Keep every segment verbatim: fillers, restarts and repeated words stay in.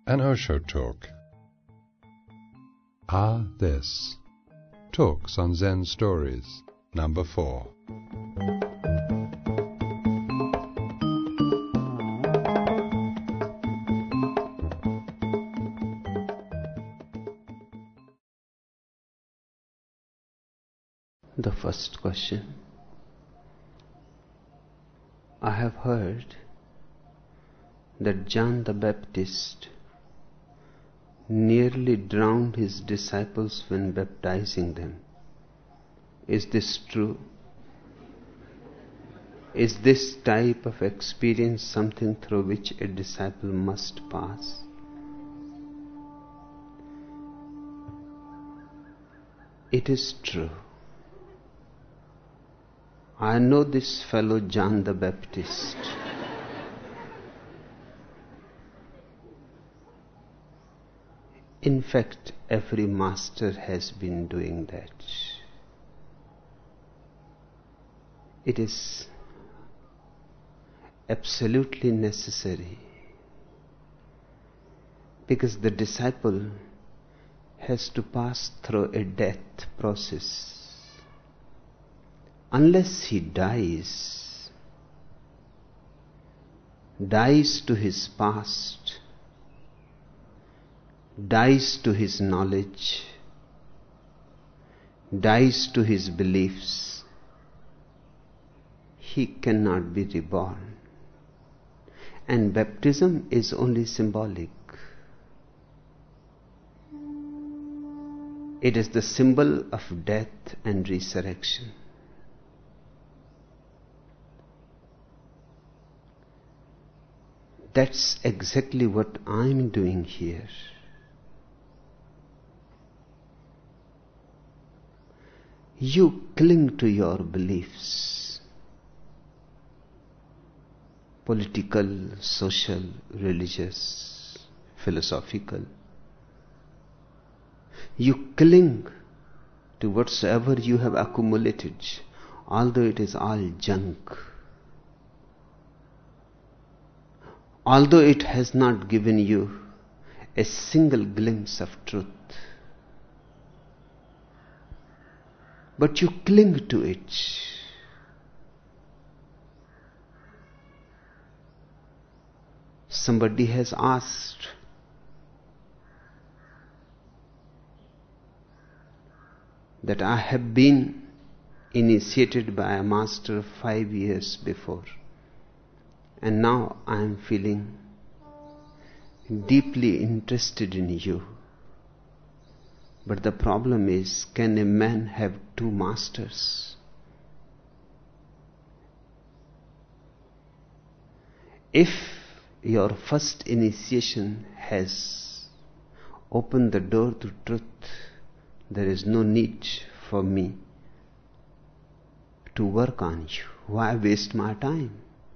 An Osho Talk. Ah, This. Talks on Zen Stories, number four. The first question. I have heard that John the Baptist nearly drowned his disciples when baptizing them. Is this true? Is this type of experience something through which a disciple must pass? It is true. I know this fellow John the Baptist. In fact, every master has been doing that. It is absolutely necessary because the disciple has to pass through a death process. Unless he dies, dies to his past, dies to his knowledge, dies to his beliefs, he cannot be reborn. And baptism is only symbolic. It is the symbol of death and resurrection. That's exactly what I'm doing here. You cling to your beliefs, political, social, religious, philosophical. You cling to whatsoever you have accumulated, although it is all junk. Although it has not given you a single glimpse of truth. But you cling to it. Somebody has asked, that I have been initiated by a master five years before. And now I am feeling deeply interested in you. But the problem is, can a man have two masters? If your first initiation has opened the door to truth, there is no need for me to work on you. Why waste my time?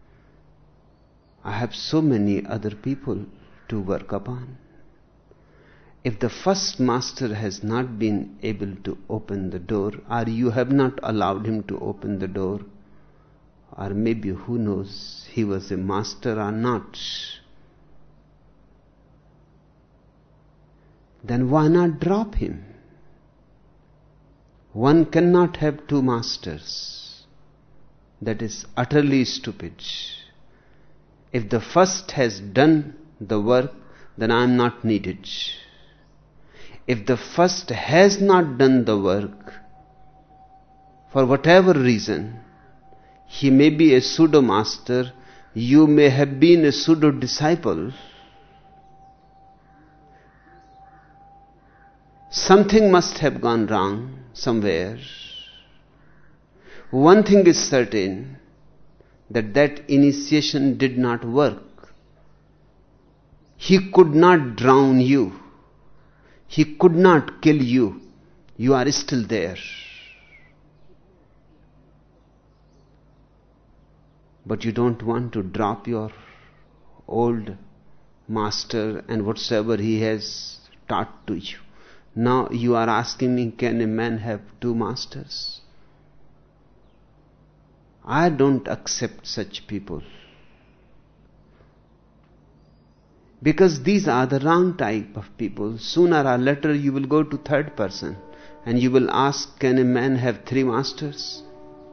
I have so many other people to work upon. If the first master has not been able to open the door, or you have not allowed him to open the door, or maybe who knows, he was a master or not, then why not drop him? One cannot have two masters. That is utterly stupid. If the first has done the work, then I am not needed. If the first has not done the work, for whatever reason, he may be a pseudo-master, you may have been a pseudo-disciple. Something must have gone wrong somewhere. One thing is certain, that that initiation did not work. He could not drown you. He could not kill you. You are still there. But you don't want to drop your old master and whatsoever he has taught to you. Now you are asking me, can a man have two masters? I don't accept such people. Because these are the wrong type of people. Sooner or later you will go to third person and you will ask, can a man have three masters?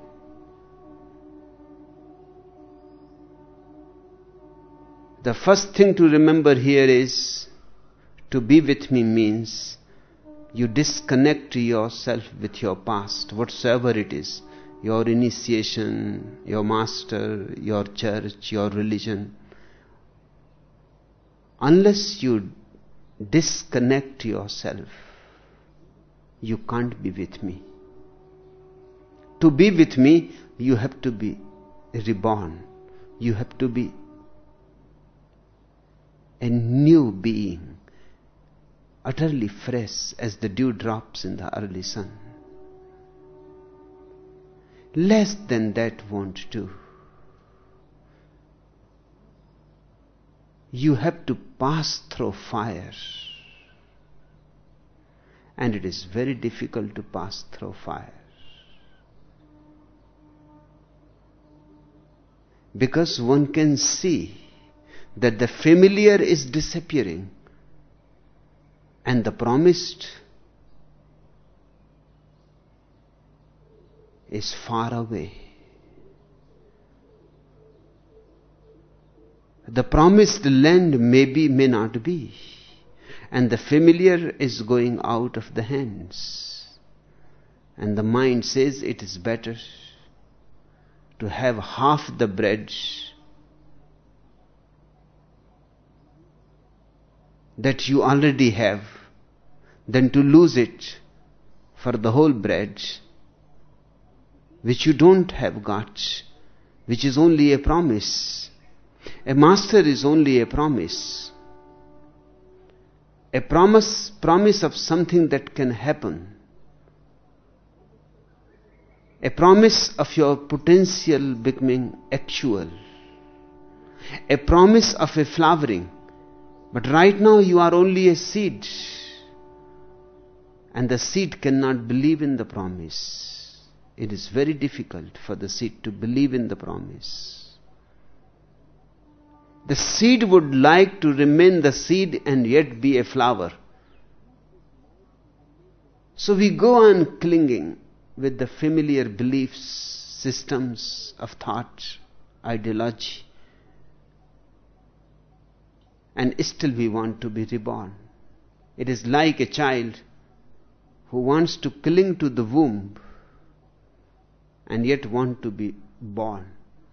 The first thing to remember here is, to be with me means you disconnect yourself with your past, whatsoever it is, your initiation, your master, your church, your religion. Unless you disconnect yourself, you can't be with me. To be with me, you have to be reborn. You have to be a new being, utterly fresh as the dew drops in the early sun. Less than that won't do. You have to pass through fire. And it is very difficult to pass through fire. Because one can see that the familiar is disappearing and the promised is far away. The promised land may be, may not be, and the familiar is going out of the hands, and the mind says it is better to have half the bread that you already have than to lose it for the whole bread which you don't have got, which is only a promise. A master is only a promise. A promise, promise of something that can happen. A promise of your potential becoming actual. A promise of a flowering. But right now you are only a seed. And the seed cannot believe in the promise. It is very difficult for the seed to believe in the promise. The seed would like to remain the seed and yet be a flower. So we go on clinging with the familiar beliefs, systems of thought, ideology, and still we want to be reborn. It is like a child who wants to cling to the womb and yet want to be born.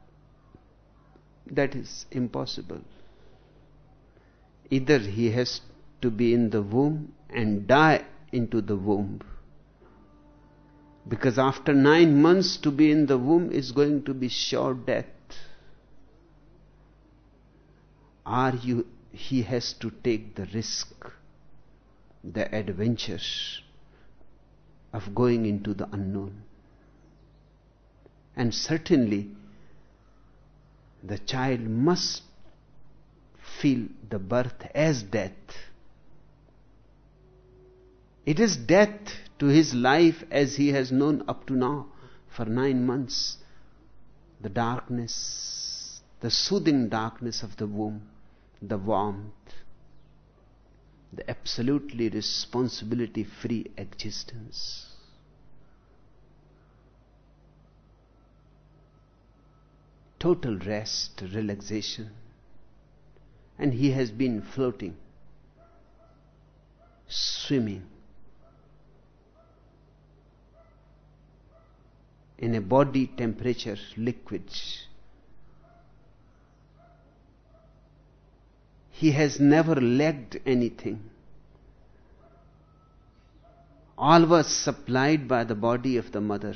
That is impossible. Either he has to be in the womb and die into the womb, because after nine months to be in the womb is going to be sure death. Or you, he has to take the risk, the adventure of going into the unknown. And certainly the child must feel the birth as death. It is death to his life as he has known up to now for nine months. The darkness, the soothing darkness of the womb, the warmth, the absolutely responsibility-free existence. Total rest, relaxation. And he has been floating, swimming in a body temperature liquid. He has never lacked anything. All was supplied by the body of the mother.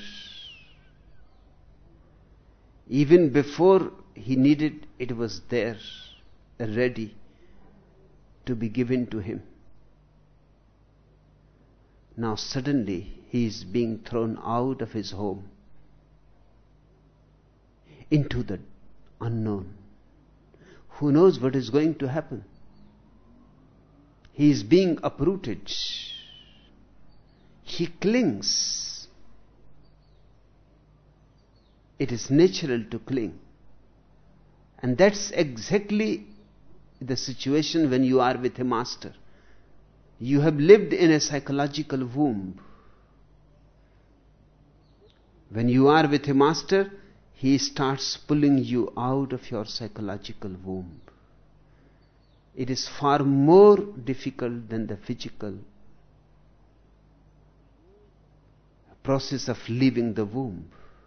Even before he needed, it was there, ready to be given to him. Now suddenly he is being thrown out of his home into the unknown. Who knows what is going to happen? He is being uprooted. He clings. It is natural to cling. And that's exactly the situation when you are with a master. You have lived in a psychological womb. When you are with a master, he starts pulling you out of your psychological womb. It is far more difficult than the physical process of leaving the womb,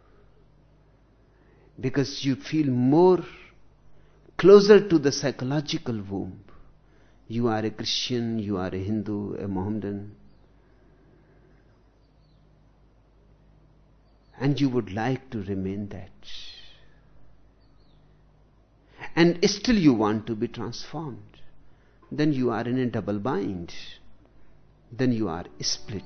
because you feel more closer to the psychological womb. You are a Christian, you are a Hindu, a Mohammedan, and you would like to remain that. And still you want to be transformed. Then you are in a double bind. Then you are split.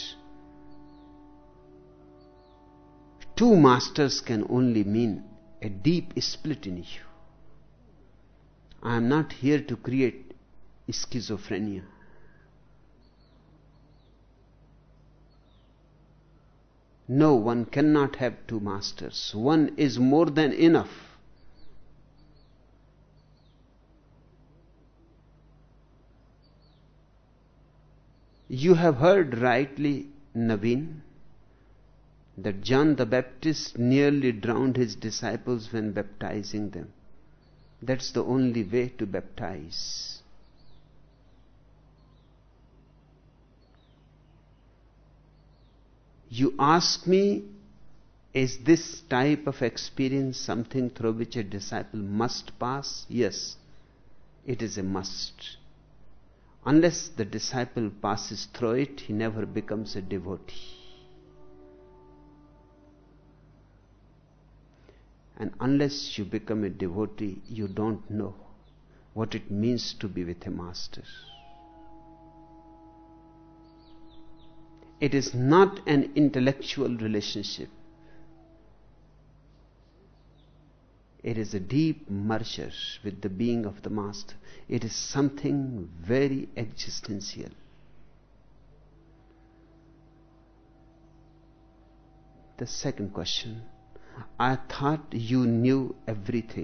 Two masters can only mean a deep split in you. I am not here to create schizophrenia. No, one cannot have two masters. One is more than enough. You have heard rightly, Naveen, that John the Baptist nearly drowned his disciples when baptizing them. That's the only way to baptize. You ask me, is this type of experience something through which a disciple must pass? Yes, it is a must. Unless the disciple passes through it, he never becomes a devotee. And unless you become a devotee, you don't know what it means to be with a master. It is not an intellectual relationship. It is a deep merger with the being of the master. It is something very existential. The second question. I thought you knew everything.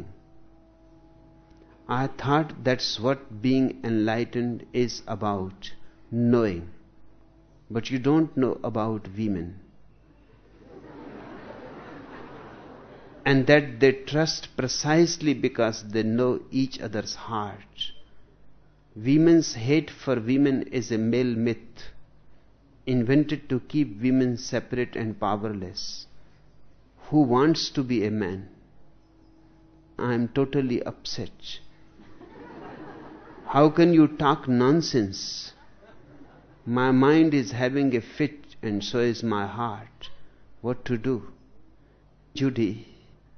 I thought that's what being enlightened is about, knowing. But you don't know about women. And that they trust precisely because they know each other's heart. Women's hate for women is a male myth, invented to keep women separate and powerless. Who wants to be a man? I am totally upset. How can you talk nonsense? My mind is having a fit and so is my heart. What to do? Judy,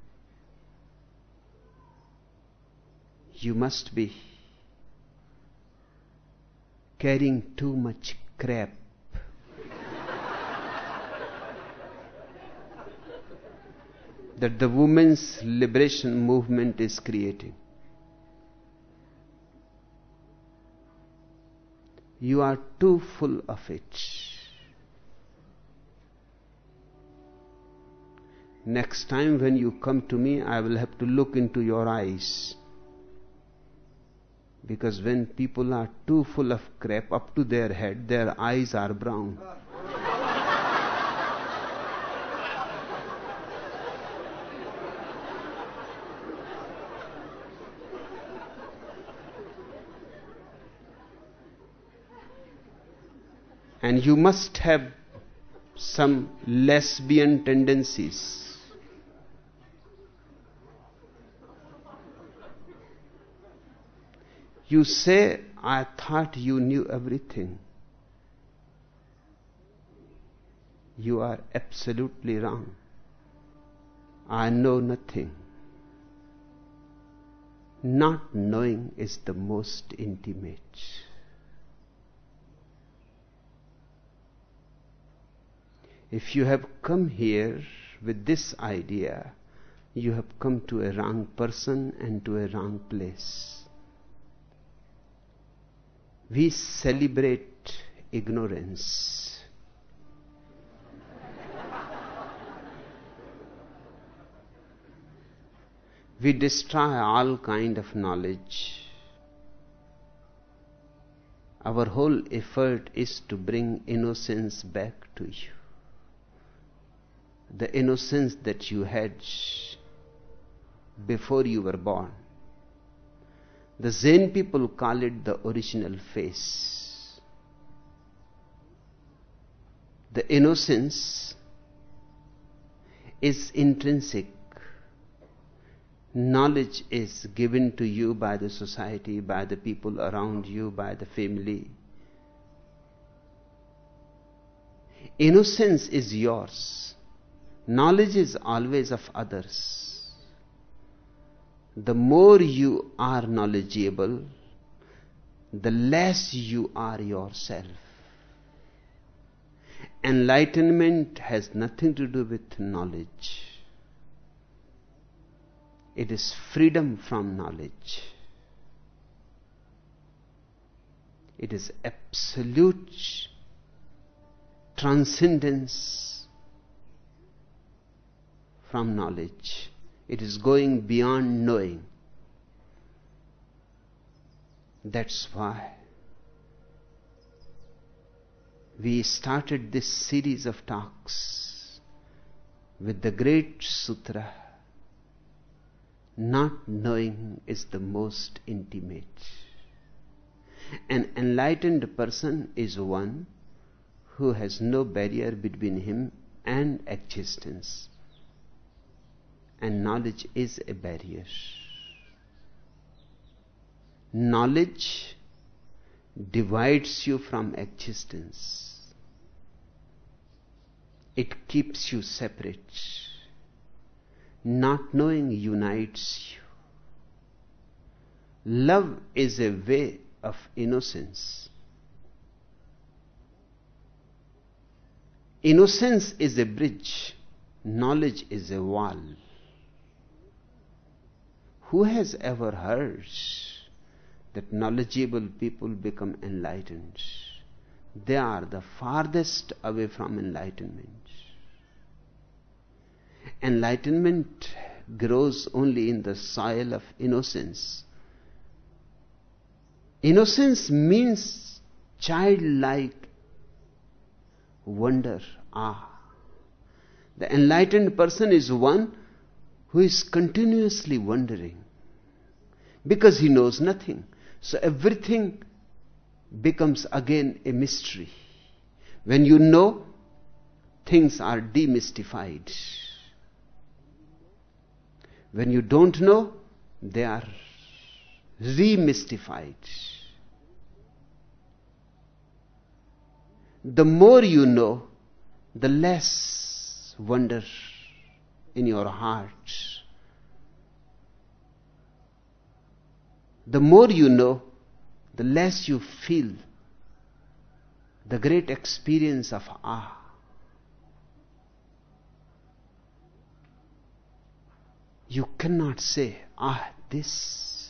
you must be carrying too much crap. That the women's liberation movement is creating. You are too full of it. Next time when you come to me, I will have to look into your eyes. Because when people are too full of crap up to their head, their eyes are brown. And you must have some lesbian tendencies. You say, I thought you knew everything. You are absolutely wrong. I know nothing. Not knowing is the most intimate. If you have come here with this idea, you have come to a wrong person and to a wrong place. We celebrate ignorance. We destroy all kind of knowledge. Our whole effort is to bring innocence back to you. The innocence that you had before you were born. The Zen people call it the original face. The innocence is intrinsic. Knowledge is given to you by the society, by the people around you, by the family. Innocence is yours. Knowledge is always of others. The more you are knowledgeable, the less you are yourself. Enlightenment has nothing to do with knowledge. It is freedom from knowledge. It is absolute transcendence from knowledge. It is going beyond knowing. That's why we started this series of talks with the great sutra. Not knowing is the most intimate. An enlightened person is one who has no barrier between him and existence. And knowledge is a barrier. Knowledge divides you from existence. It keeps you separate. Not knowing unites you. Love is a way of innocence. Innocence is a bridge. Knowledge is a wall. Who has ever heard that knowledgeable people become enlightened? They are the farthest away from enlightenment. Enlightenment grows only in the soil of innocence. Innocence means childlike wonder, awe. The enlightened person is one who is continuously wondering because he knows nothing. So everything becomes again a mystery. When you know, things are demystified. When you don't know, they are remystified. The more you know, the less wonder in your heart. The more you know, the less you feel the great experience of awe. You cannot say, ah, this.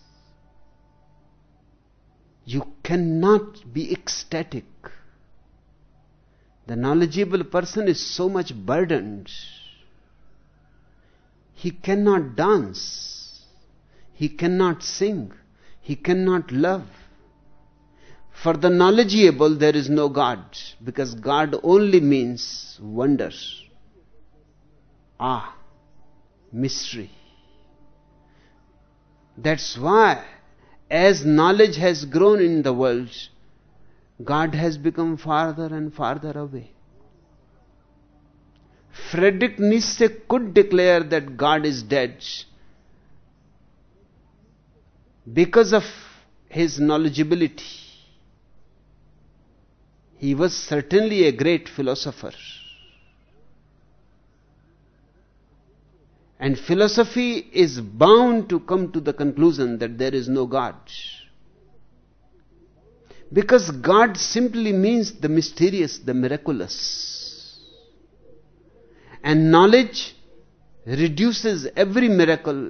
You cannot be ecstatic. The knowledgeable person is so much burdened. He cannot dance. He cannot sing. He cannot love. For the knowledgeable, there is no God, because God only means wonder, ah, mystery. That's why, as knowledge has grown in the world, God has become farther and farther away. Friedrich Nietzsche could declare that God is dead because of his knowledgeability. He was certainly a great philosopher. And philosophy is bound to come to the conclusion that there is no God. Because God simply means the mysterious, the miraculous. And knowledge reduces every miracle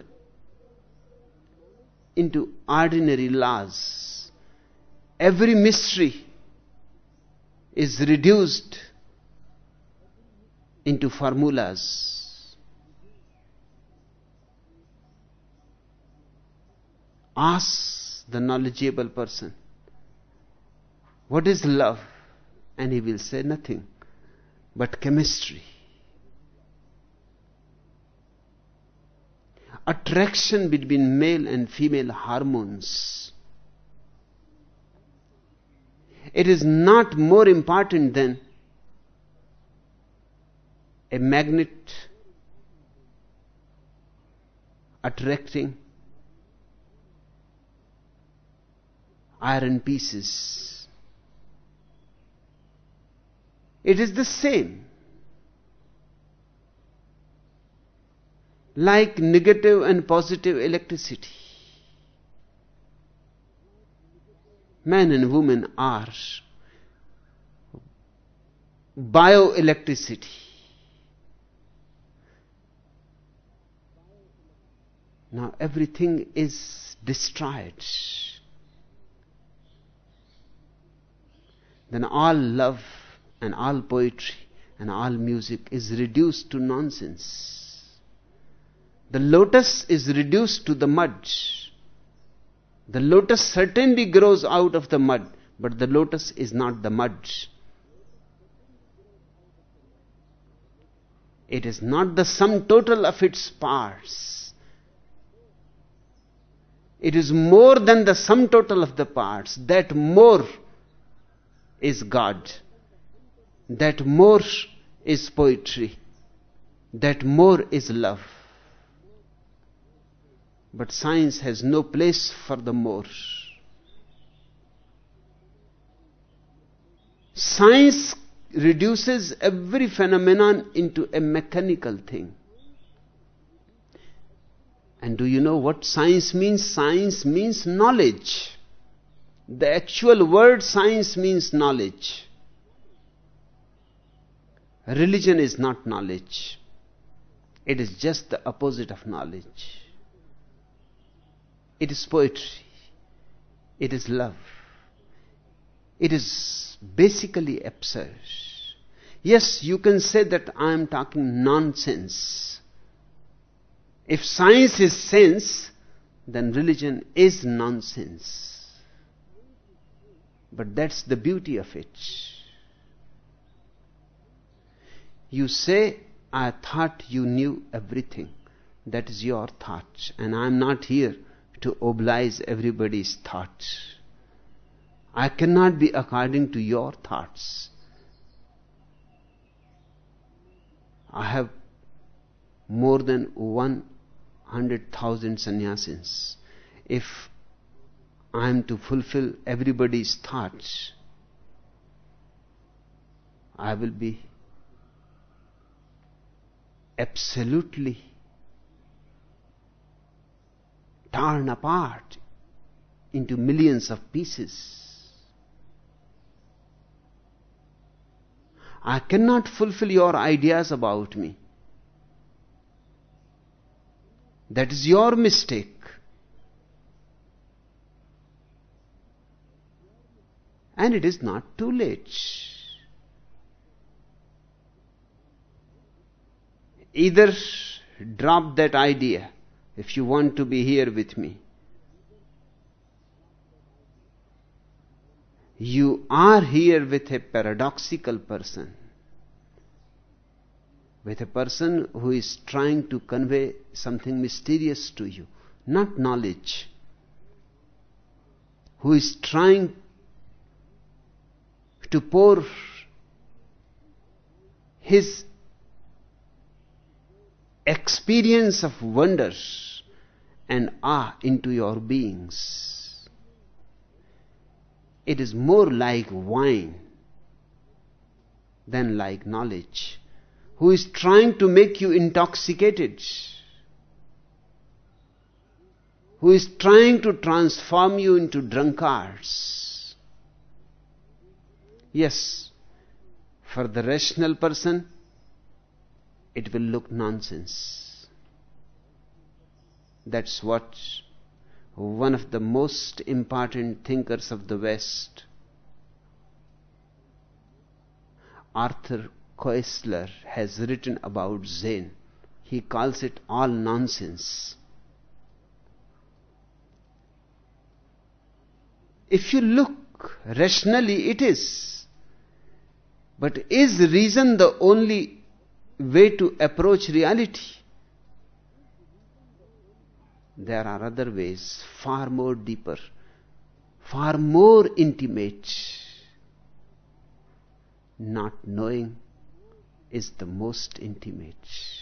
into ordinary laws. Every mystery is reduced into formulas. Ask the knowledgeable person, What is love? And he will say nothing but chemistry. Attraction between male and female hormones. It is not more important than a magnet attracting iron pieces. It is the same. Like negative and positive electricity. Man and woman are bioelectricity. Now everything is destroyed. Then all love and all poetry and all music is reduced to nonsense. The lotus is reduced to the mud. The lotus certainly grows out of the mud, but the lotus is not the mud. It is not the sum total of its parts. It is more than the sum total of the parts. That more is God. That more is poetry. That more is love. But science has no place for the more. Science reduces every phenomenon into a mechanical thing. And do you know what science means? Science means knowledge. The actual word science means knowledge. Religion is not knowledge. It is just the opposite of knowledge. It is poetry. It is love. It is basically absurd. Yes, you can say that I am talking nonsense. If science is sense, then religion is nonsense. But that's the beauty of it. You say, I thought you knew everything. That is your thought. And I am not here to oblige everybody's thoughts. I cannot be according to your thoughts. I have more than one hundred thousand sannyasis. If I am to fulfill everybody's thoughts, I will be absolutely torn apart into millions of pieces. I cannot fulfill your ideas about me. That is your mistake. And it is not too late. Either drop that idea if you want to be here with me. You are here with a paradoxical person, with a person who is trying to convey something mysterious to you, not knowledge, who is trying to pour his experience of wonders and awe into your beings. It is more like wine than like knowledge, who is trying to make you intoxicated, who is trying to transform you into drunkards. Yes, for the rational person, it will look nonsense. That's what one of the most important thinkers of the West, Arthur Koestler, has written about Zen. He calls it all nonsense. If you look Rationally it is. But is reason the only way to approach reality? There are other ways, far more deeper, far more intimate. Not knowing is the most intimate.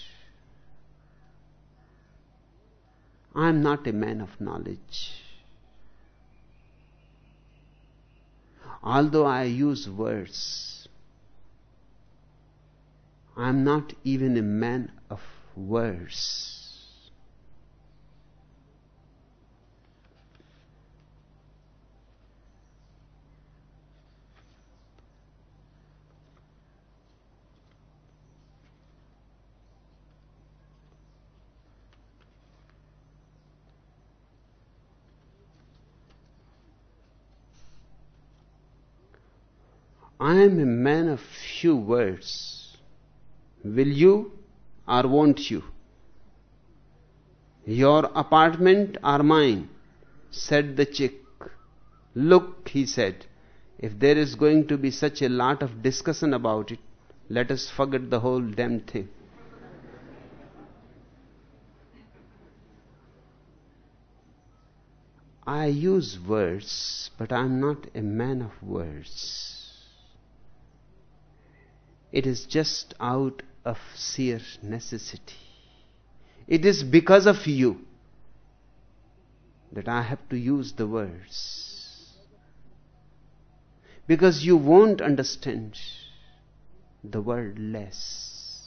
I am not a man of knowledge. Although I use words, I am not even a man of words. I am a man of few words. Will you or won't you? Your apartment or mine, said the chick. Look, he said, if there is going to be such a lot of discussion about it, let us forget the whole damn thing. I use words, but I am not a man of words. It is just out of sheer necessity. It is because of you that I have to use the words. Because you won't understand the word less.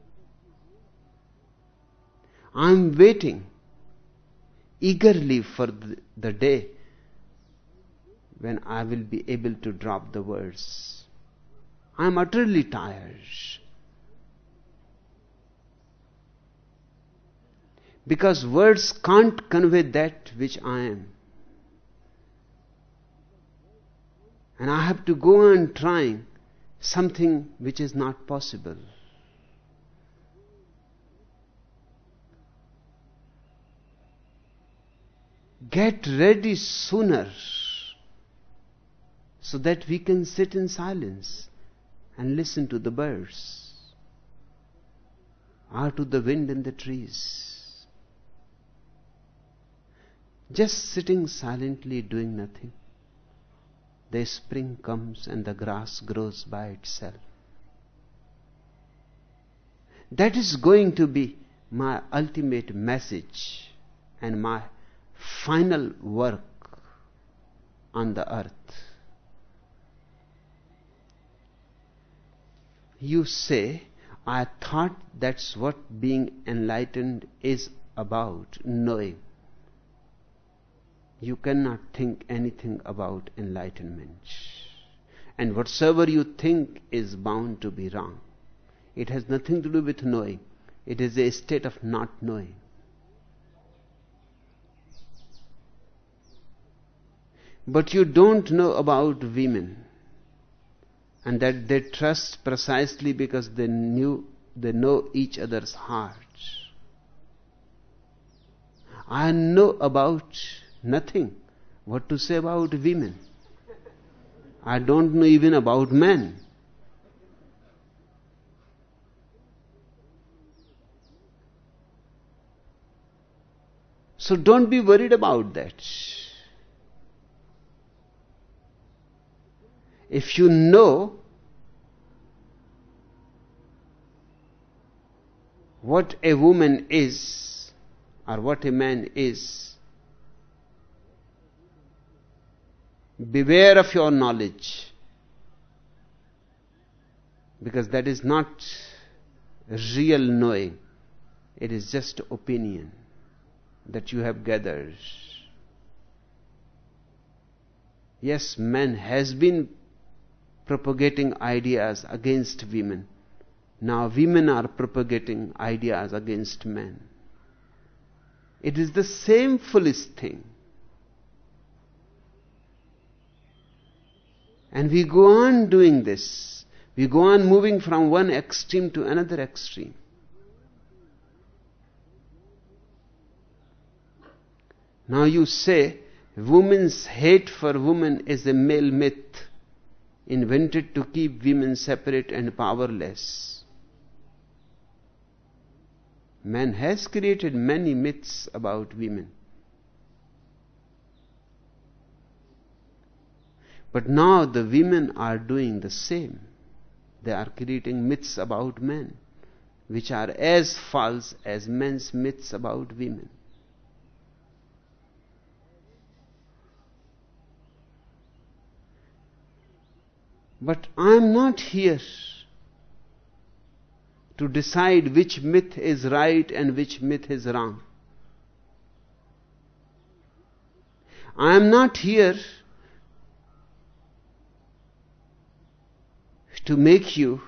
I'm waiting eagerly for the, the day when I will be able to drop the words. I am utterly tired. Because words can't convey that which I am. And I have to go on trying something which is not possible. Get ready sooner so that we can sit in silence and listen to the birds or to the wind in the trees. Just sitting silently doing nothing. The spring comes and the grass grows by itself. That is going to be my ultimate message and my final work on the earth. You say, I thought that's what being enlightened is about, knowing. You cannot think anything about enlightenment. And whatsoever you think is bound to be wrong. It has nothing to do with knowing. It is a state of not knowing. But you don't know about women. And that they trust precisely because they knew, they know each other's hearts. I know about nothing. What to say about women? I don't know even about men. So don't be worried about that. If you know what a woman is or what a man is, beware of your knowledge, because that is not real knowing. It is just opinion that you have gathered. Yes, man has been propagating ideas against women. Now women are propagating ideas against men. It is the same foolish thing. And we go on doing this. We go on moving from one extreme to another extreme. Now you say Women's hate for women is a male myth invented to keep women separate and powerless. Man has created many myths about women. But now the women are doing the same. They are creating myths about men, which are as false as men's myths about women. But I am not here to decide which myth is right and which myth is wrong. I am not here to make you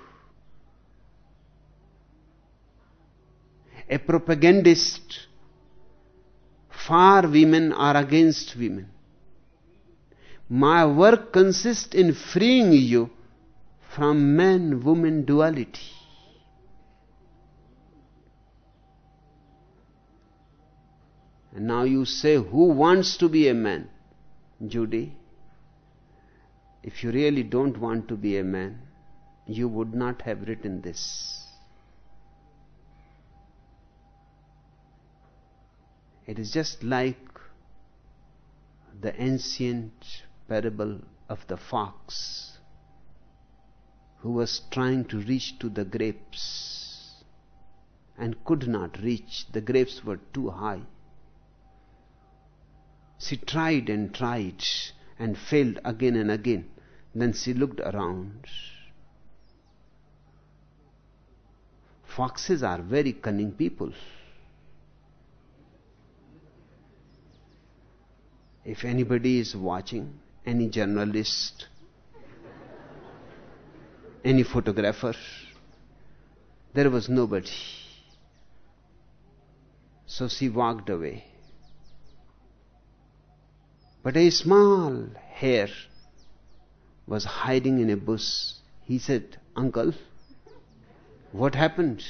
a propagandist for women or against women. My work consists in freeing you from man-woman duality. And now you say, who wants to be a man? Judy, if you really don't want to be a man, you would not have written this. It is just like the ancient parable of the fox who was trying to reach to the grapes and could not reach. The grapes were too high. She tried and tried and failed again and again. Then she looked around. Foxes are very cunning people. If anybody is watching, any journalist, any photographer, there was nobody. So she walked away. But a small hare was hiding in a bush. He said, "Uncle, what happened?"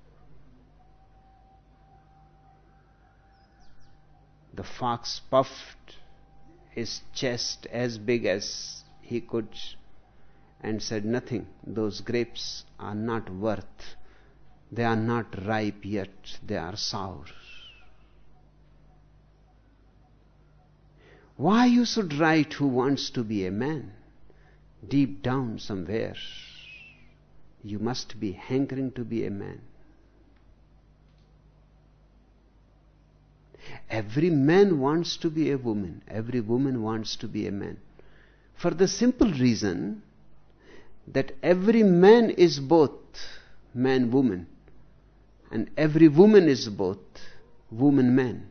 The fox puffed his chest as big as he could and said, "Nothing. Those grapes are not worth. They are not ripe yet. They are sour." Why you should write who wants to be a man? Deep down somewhere, you must be hankering to be a man. Every man wants to be a woman. Every woman wants to be a man. For the simple reason that every man is both man, woman, and every woman is both woman, man.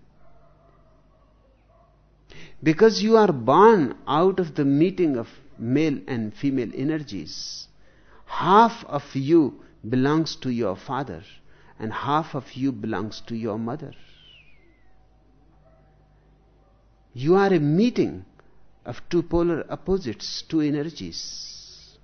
Because you are born out of the meeting of male and female energies. Half of you belongs to your father and half of you belongs to your mother. You are a meeting of two polar opposites, two energies.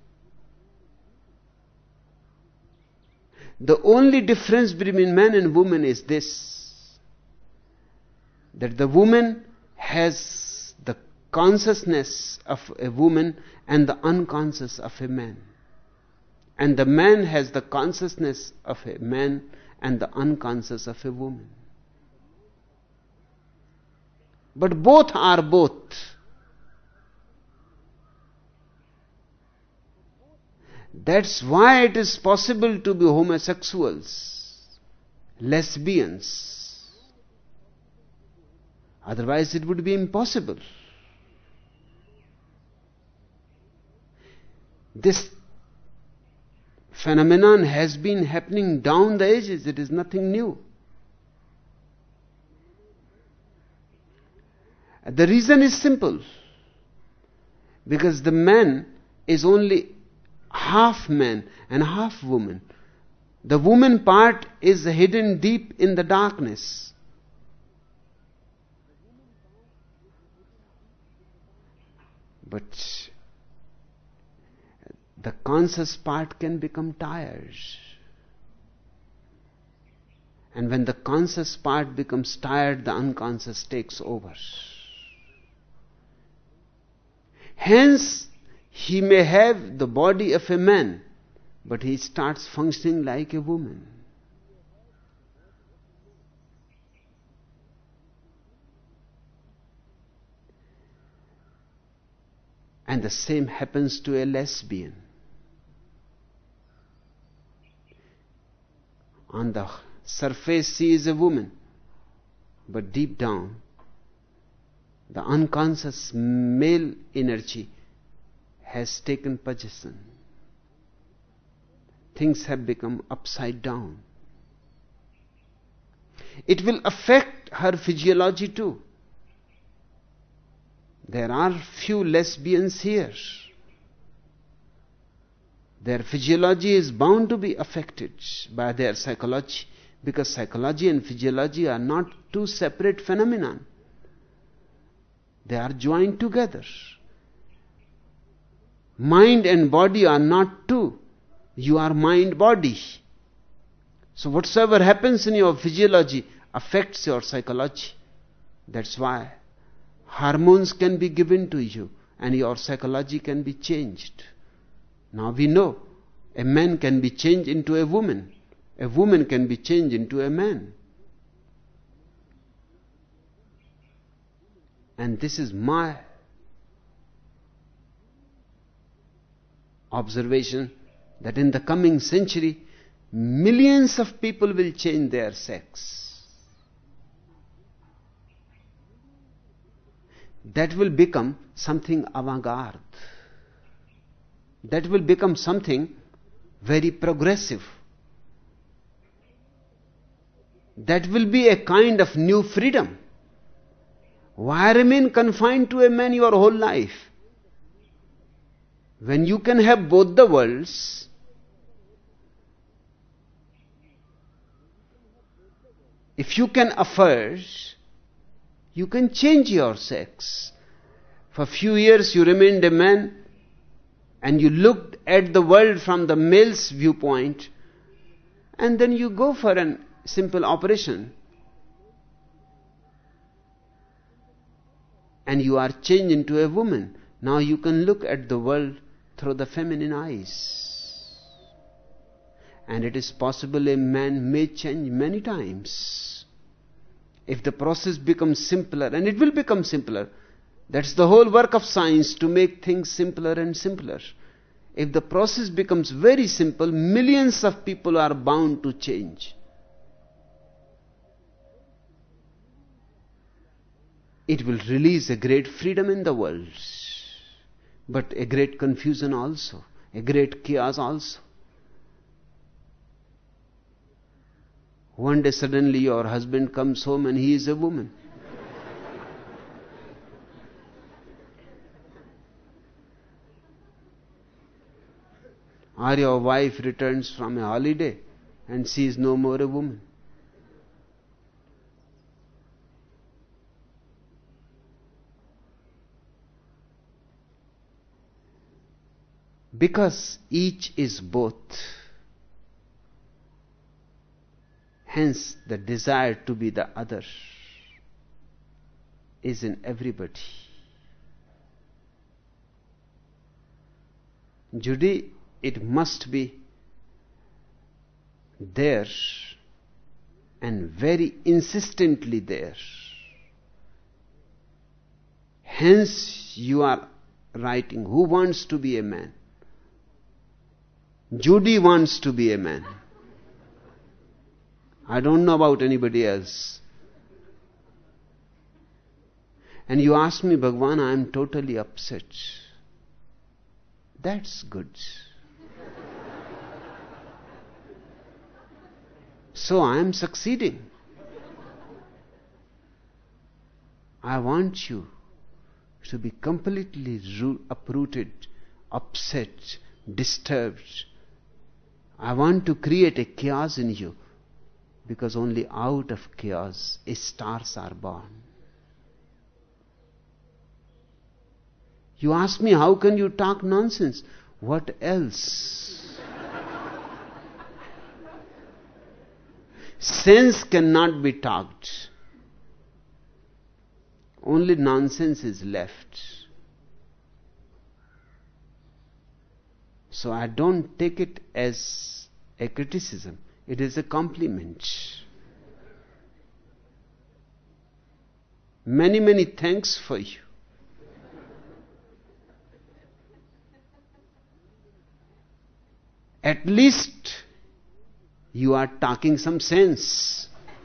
The only difference between man and woman is this, that the woman has the consciousness of a woman and the unconscious of a man. And the man has the consciousness of a man and the unconscious of a woman. But both are both. That's why it is possible to be homosexuals, lesbians. Otherwise it would be impossible. This phenomenon has been happening down the ages. It is nothing new. The reason is simple. Because the man is only half man and half woman. The woman part is hidden deep in the darkness. But the conscious part can become tired. And when the conscious part becomes tired, the unconscious takes over. Hence, he may have the body of a man, but he starts functioning like a woman. And the same happens to a lesbian. On the surface, she is a woman, but deep down, the unconscious male energy has taken possession. Things have become upside down. It will affect her physiology too. There are few lesbians here. Their physiology is bound to be affected by their psychology, because psychology and physiology are not two separate phenomena. They are joined together. Mind and body are not two. You are mind-body. So whatsoever happens in your physiology affects your psychology. That's why hormones can be given to you and your psychology can be changed. Now we know a man can be changed into a woman. A woman can be changed into a man. And this is my observation, that in the coming century, millions of people will change their sex. That will become something avant-garde. That will become something very progressive. That will be a kind of new freedom. Why remain confined to a man your whole life? When you can have both the worlds, if you can afford, you can change your sex. For a few years you remained a man and you looked at the world from the male's viewpoint, and then you go for a simple operation and you are changed into a woman. Now you can look at the world through the feminine eyes. And it is possible a man may change many times. If the process becomes simpler, and it will become simpler, that's the whole work of science, to make things simpler and simpler. If the process becomes very simple, millions of people are bound to change. It will release a great freedom in the world, but a great confusion also, a great chaos also. One day suddenly your husband comes home and he is a woman. Or your wife returns from a holiday and she is no more a woman. Because each is both. Hence, the desire to be the other is in everybody. Judy, it must be there, and very insistently there. Hence, you are writing, who wants to be a man? Judy wants to be a man. I don't know about anybody else. And you ask me, Bhagwan, I am totally upset. That's good. So I am succeeding. I want you to be completely uprooted, upset, disturbed. I want to create a chaos in you, because only out of chaos stars are born. You ask me, how can you talk nonsense? What else? Sense cannot be talked. Only nonsense is left. So I don't take it as a criticism. It is a compliment. Many, many thanks for you. At least you are talking some sense.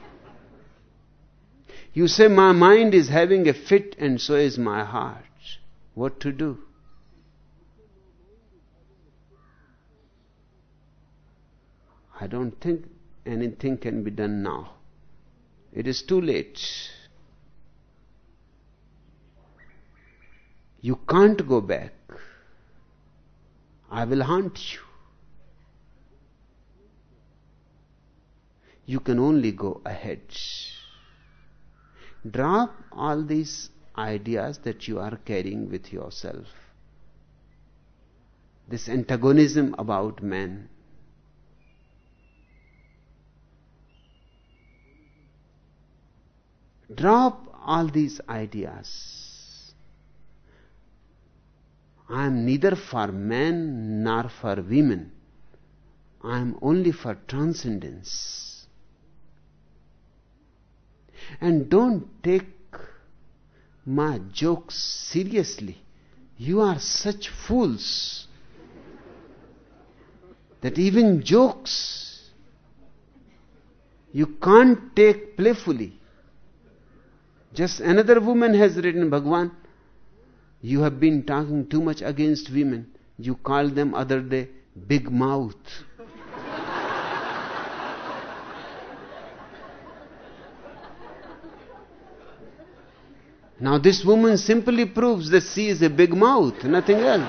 You say, my mind is having a fit and so is my heart. What to do? I don't think anything can be done now. It is too late. You can't go back. I will haunt you. You can only go ahead. Drop all these ideas that you are carrying with yourself. This antagonism about man. Drop all these ideas. I am neither for men nor for women. I am only for transcendence. And don't take my jokes seriously. You are such fools that even jokes you can't take playfully. Just another woman has written, Bhagwan, you have been talking too much against women. You called them other day big mouth. Now this woman simply proves that she is a big mouth, nothing else.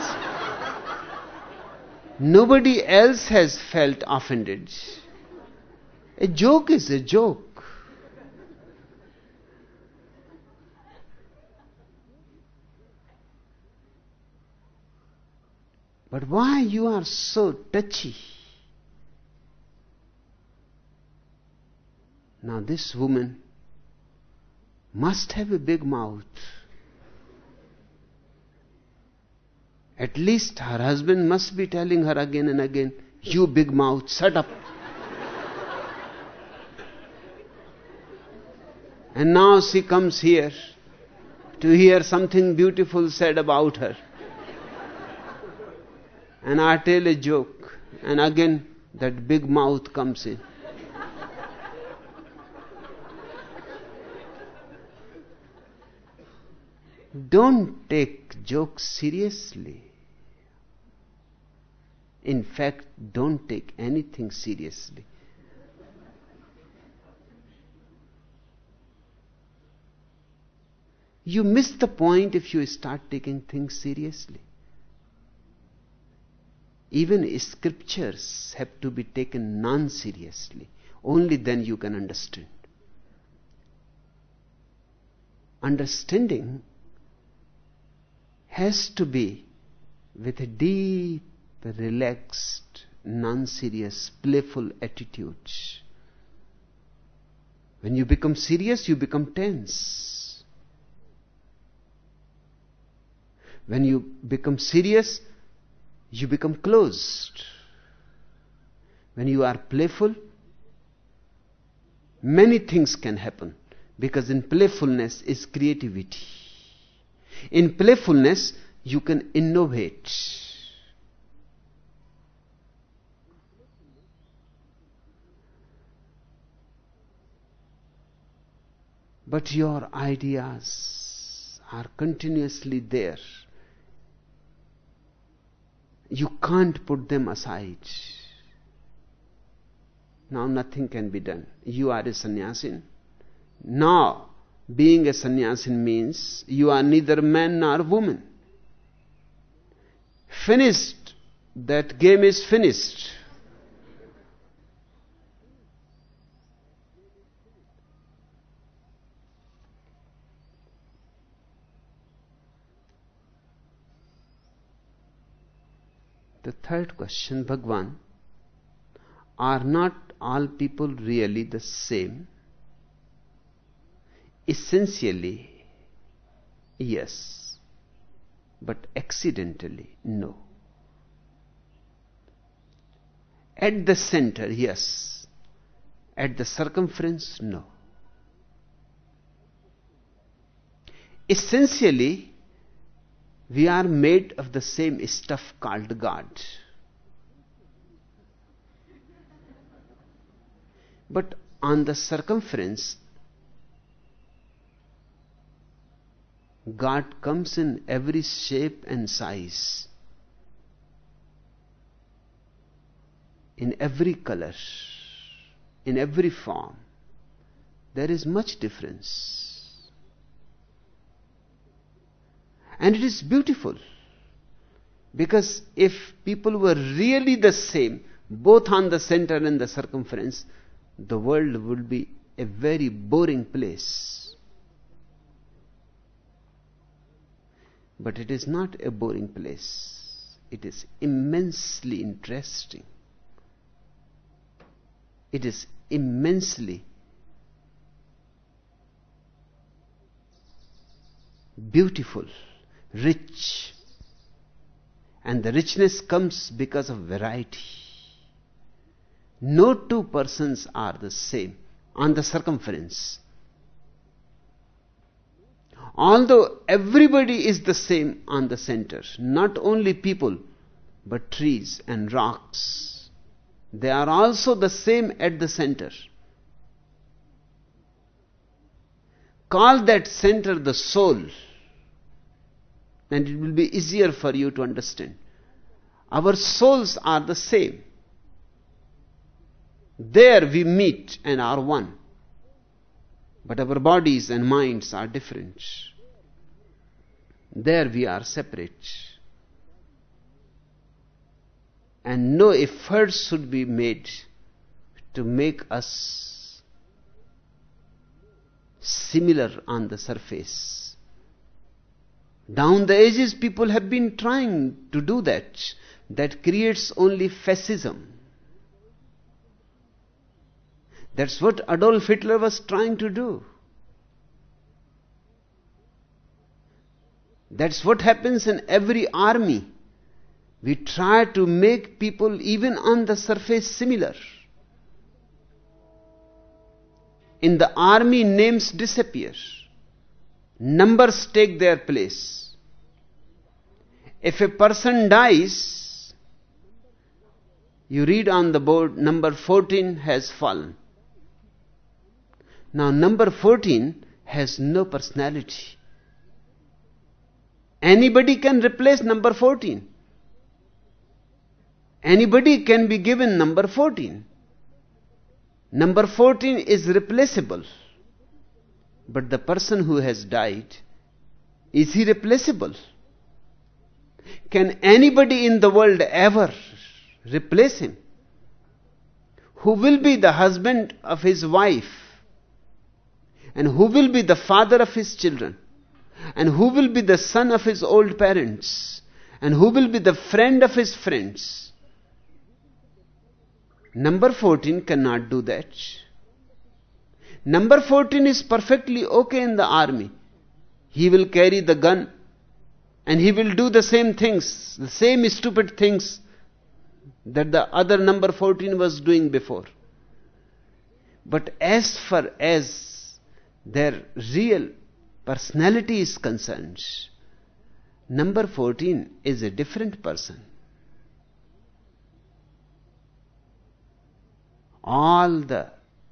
Nobody else has felt offended. A joke is a joke. But why you are so touchy? Now this woman must have a big mouth. At least her husband must be telling her again and again, you big mouth, shut up. And now she comes here to hear something beautiful said about her. And I tell a joke, and again that big mouth comes in. Don't take jokes seriously. In fact, don't take anything seriously. You miss the point if you start taking things seriously. Even scriptures have to be taken non-seriously. Only then you can understand. Understanding has to be with a deep, relaxed, non-serious, playful attitude. When you become serious, you become tense. When you become serious, you become closed. When you are playful, many things can happen, because in playfulness is creativity. In playfulness, you can innovate. But your ideas are continuously there. You can't put them aside. Now nothing can be done. You are a sannyasin. Now, being a sannyasin means you are neither man nor woman. Finished. That game is finished. The third question, Bhagwan, are not all people really the same? Essentially, yes, but accidentally, no. At the center, yes. At the circumference, no. Essentially, we are made of the same stuff called God. But on the circumference, God comes in every shape and size, in every color, in every form. There is much difference. And it is beautiful, because if people were really the same, both on the center and the circumference, the world would be a very boring place. But it is not a boring place. It is immensely interesting. It is immensely beautiful, rich. And the richness comes because of variety. No two persons are the same on the circumference. Although everybody is the same on the center, not only people, but trees and rocks, they are also the same at the center. Call that center the soul, and it will be easier for you to understand. Our souls are the same. There we meet and are one. But our bodies and minds are different. There we are separate. And no efforts should be made to make us similar on the surface. Down the ages, people have been trying to do that. That creates only fascism. That's what Adolf Hitler was trying to do. That's what happens in every army. We try to make people even on the surface similar. In the army, names disappear. Numbers take their place. If a person dies, you read on the board, number fourteen has fallen. Now, number fourteen has no personality. Anybody can replace number fourteen. Anybody can be given number fourteen. Number fourteen is replaceable. But the person who has died, is he replaceable? Can anybody in the world ever replace him? Who will be the husband of his wife? And who will be the father of his children? And who will be the son of his old parents? And who will be the friend of his friends? Number fourteen cannot do that. Number fourteen is perfectly okay in the army. He will carry the gun and he will do the same things, the same stupid things that the other number fourteen was doing before. But as far as their real personality is concerned, number fourteen is a different person. All the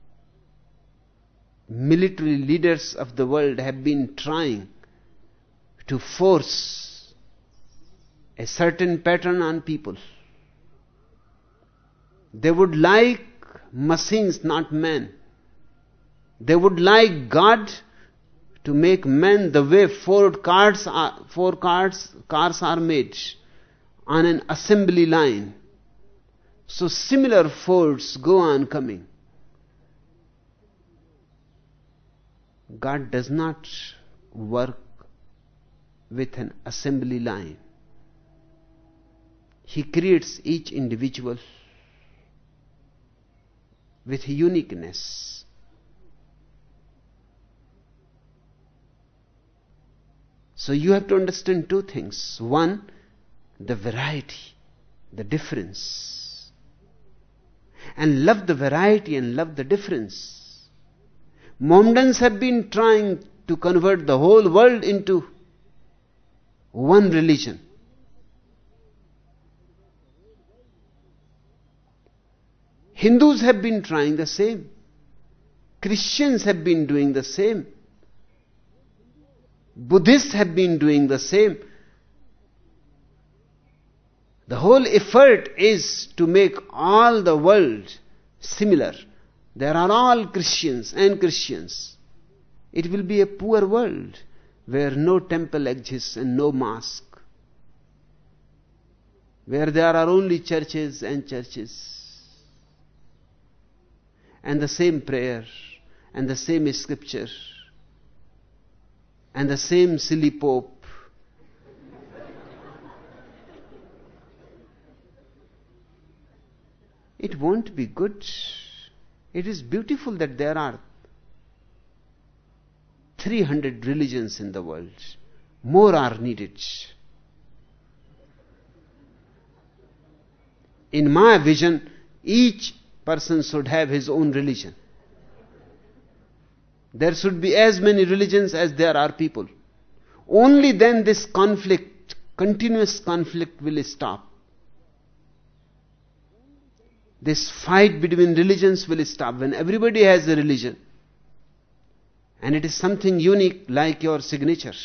military leaders of the world have been trying to force a certain pattern on people. They would like machines, not men. They would like God to make men the way Ford cars are, four cars, cars are made on an assembly line. So similar Fords go on coming. God does not work with an assembly line. He creates each individual with uniqueness. So you have to understand two things. One, the variety, the difference. and love the variety and love the difference. Mohammedans have been trying to convert the whole world into one religion. Hindus have been trying the same. Christians have been doing the same. Buddhists have been doing the same. The whole effort is to make all the world similar. There are all Christians and Christians. It will be a poor world where no temple exists and no mosque, where there are only churches and churches, and the same prayer, and the same scripture, and the same silly pope. It won't be good. It is beautiful that there are three hundred religions in the world. More are needed. In my vision, each person should have his own religion. There should be as many religions as there are people. Only then this conflict, continuous conflict, will stop. This fight between religions will stop when everybody has a religion. And it is something unique, like your signature,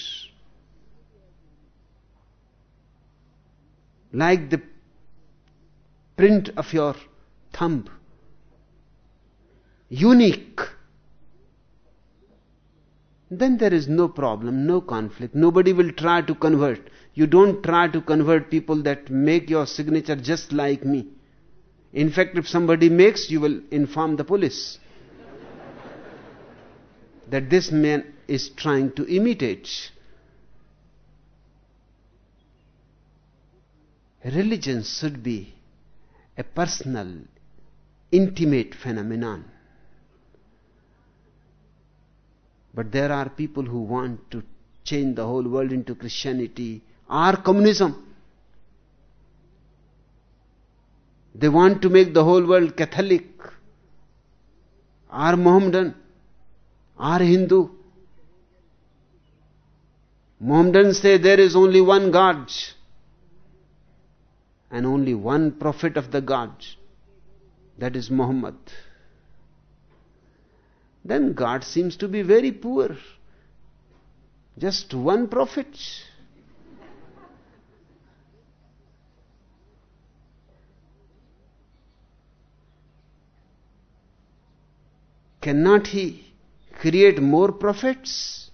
like the print of your thumb. Unique. Then there is no problem, no conflict. Nobody will try to convert. You don't try to convert people that make your signature just like me. In fact, if somebody makes, you will inform the police that this man is trying to imitate. Religion should be a personal, intimate phenomenon. But there are people who want to change the whole world into Christianity or communism. They want to make the whole world Catholic or Mohammedan or Hindu. Mohammedans say there is only one God and only one prophet of the God. That is Muhammad. Then God seems to be very poor. Just one prophet. Cannot he create more prophets?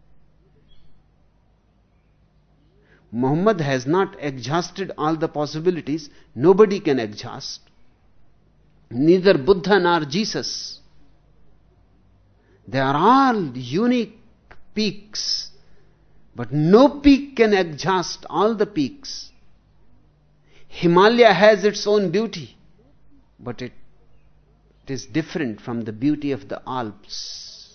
Muhammad has not exhausted all the possibilities. Nobody can exhaust. Neither Buddha nor Jesus. They are all unique peaks, but no peak can exhaust all the peaks. Himalaya has its own beauty, but it, it is different from the beauty of the Alps.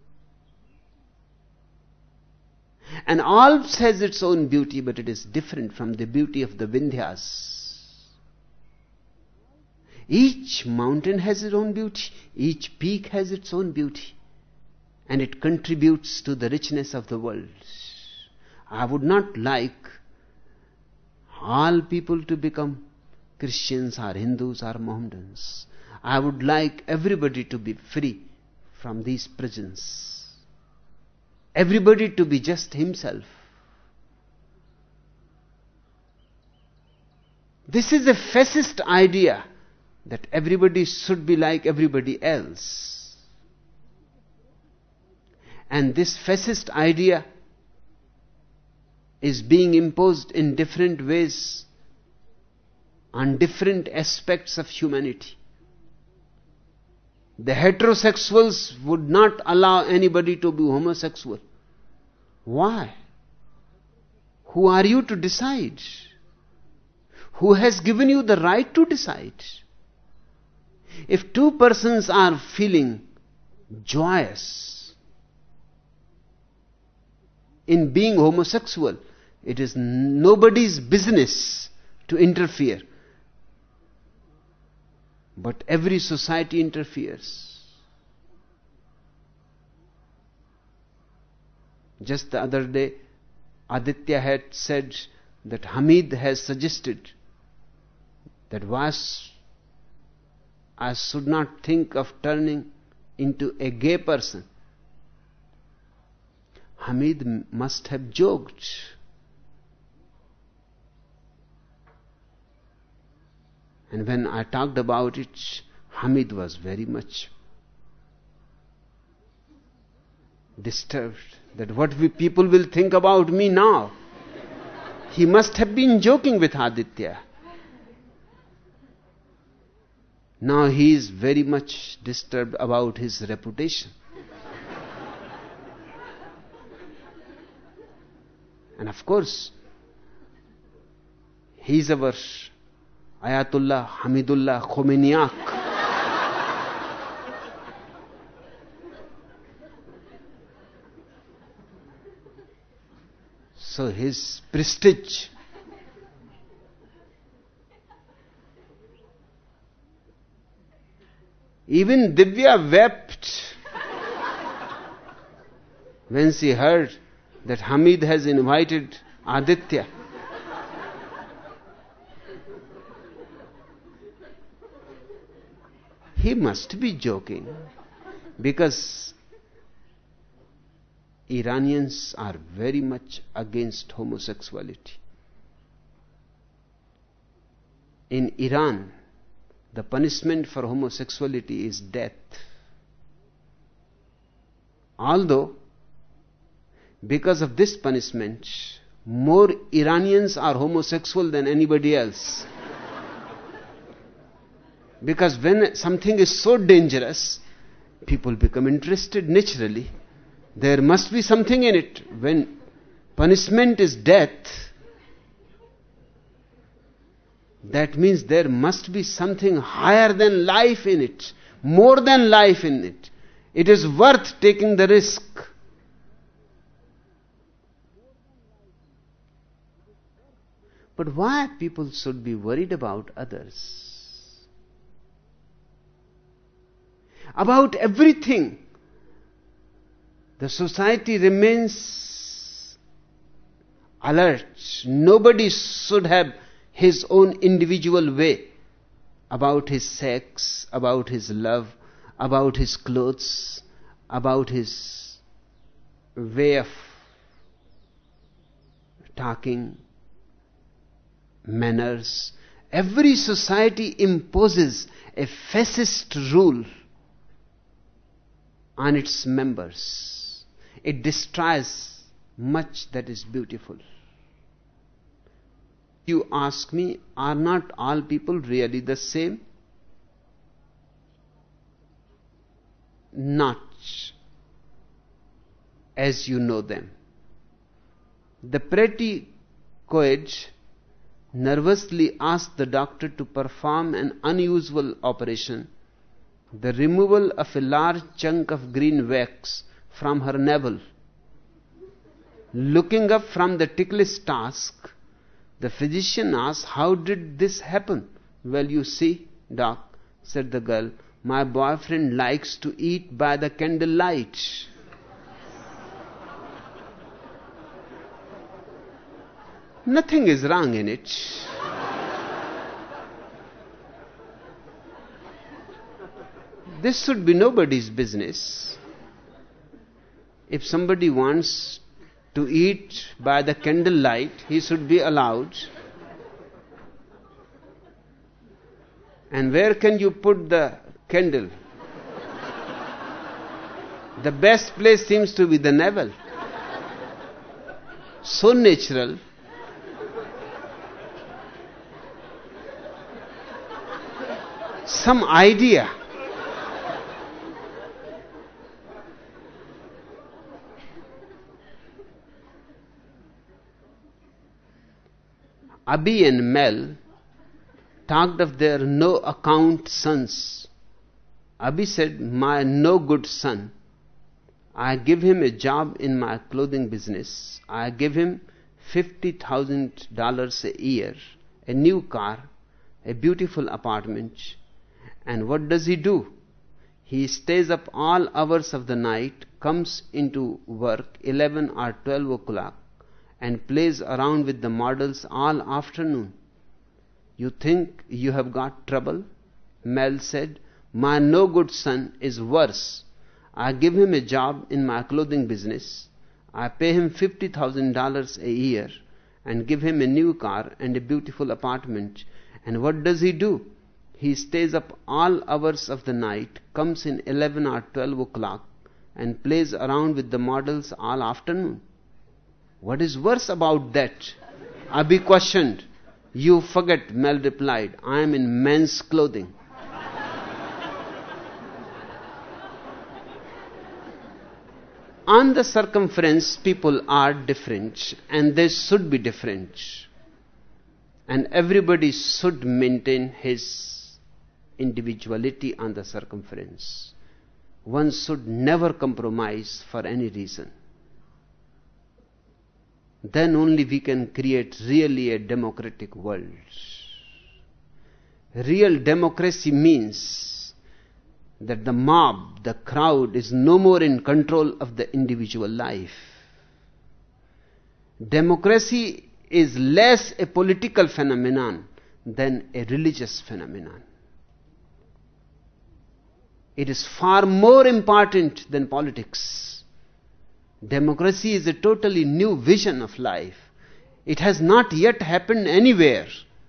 And Alps has its own beauty, but it is different from the beauty of the Vindhyas. Each mountain has its own beauty. Each peak has its own beauty. And it contributes to the richness of the world. I would not like all people to become Christians or Hindus or Mohammedans. I would like everybody to be free from these prisons. Everybody to be just himself. This is a fascist idea that everybody should be like everybody else. And this fascist idea is being imposed in different ways on different aspects of humanity. The heterosexuals would not allow anybody to be homosexual. Why? Who are you to decide? Who has given you the right to decide? If two persons are feeling joyous in being homosexual, it is nobody's business to interfere. But every society interferes. Just the other day, Aditya had said that Hamid has suggested that Vas, I should not think of turning into a gay person. Hamid must have joked. And when I talked about it, Hamid was very much disturbed that what we people will think about me now. He must have been joking with Aditya. Now he is very much disturbed about his reputation. And of course, he is our Ayatullah Hamidullah Khomeiniak. So his prestige even Divya wept when she heard that Hamid has invited Aditya. He must be joking, because Iranians are very much against homosexuality. In Iran, the punishment for homosexuality is death. Although, because of this punishment, more Iranians are homosexual than anybody else. Because when something is so dangerous, people become interested naturally. There must be something in it. When punishment is death, that means there must be something higher than life in it, more than life in it. It is worth taking the risk. But why people should be worried about others? About everything, the society remains alert. Nobody should have his own individual way about his sex, about his love, about his clothes, about his way of talking, manners. Every society imposes a fascist rule on its members. It destroys much that is beautiful. You ask me, are not all people really the same? Not as you know them. The pretty coed nervously asked the doctor to perform an unusual operation, the removal of a large chunk of green wax from her navel. Looking up from the ticklish task, the physician asked, "How did this happen?" "Well, you see, doc," said the girl, "my boyfriend likes to eat by the candlelight." Nothing is wrong in it. This should be nobody's business. If somebody wants to eat by the candlelight, he should be allowed. And where can you put the candle? The best place seems to be the navel. So natural. Some idea. Abhi and Mel talked of their no-account sons. Abhi said, "My no-good son. I give him a job in my clothing business. I give him fifty thousand dollars a year, a new car, a beautiful apartment, And what does he do? He stays up all hours of the night, comes into work eleven or twelve o'clock, and plays around with the models all afternoon. You think you have got trouble? Mel said. My no good son is worse. I give him a job in my clothing business. I pay him fifty thousand dollars a year and give him a new car and a beautiful apartment. And what does he do? He stays up all hours of the night, comes in eleven or twelve o'clock, and plays around with the models all afternoon. What is worse about that? Abhi questioned. You forget, Mel replied. I am in men's clothing. On the circumference, people are different, and they should be different. And everybody should maintain his individuality on the circumference. One should never compromise for any reason. Then only we can create really a democratic world. Real democracy means that the mob, the crowd, is no more in control of the individual life. Democracy is less a political phenomenon than a religious phenomenon. It is far more important than politics. Democracy is a totally new vision of life. It has not yet happened anywhere.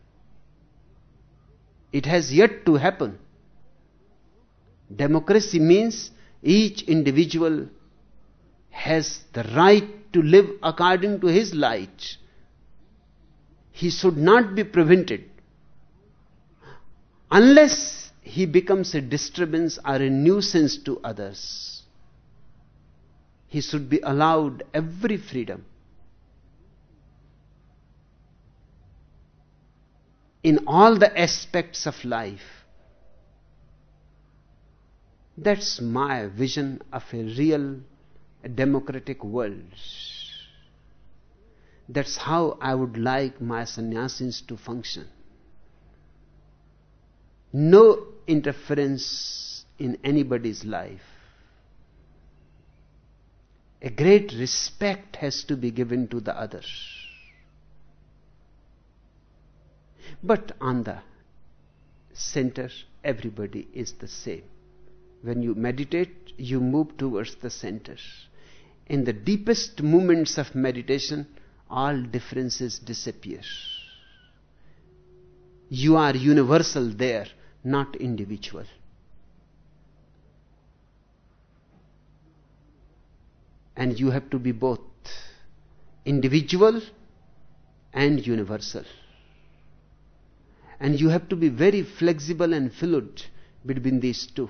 It has yet to happen. Democracy means each individual has the right to live according to his light. He should not be prevented unless he becomes a disturbance or a nuisance to others. He should be allowed every freedom. In all the aspects of life. That's my vision of a real democratic world. That's how I would like my sannyasis to function. No interference in anybody's life. A great respect has to be given to the other. But on the center, everybody is the same. When you meditate, you move towards the center. In the deepest moments of meditation, all differences disappear. You are universal there, not individual. And you have to be both individual and universal. And you have to be very flexible and fluid between these two.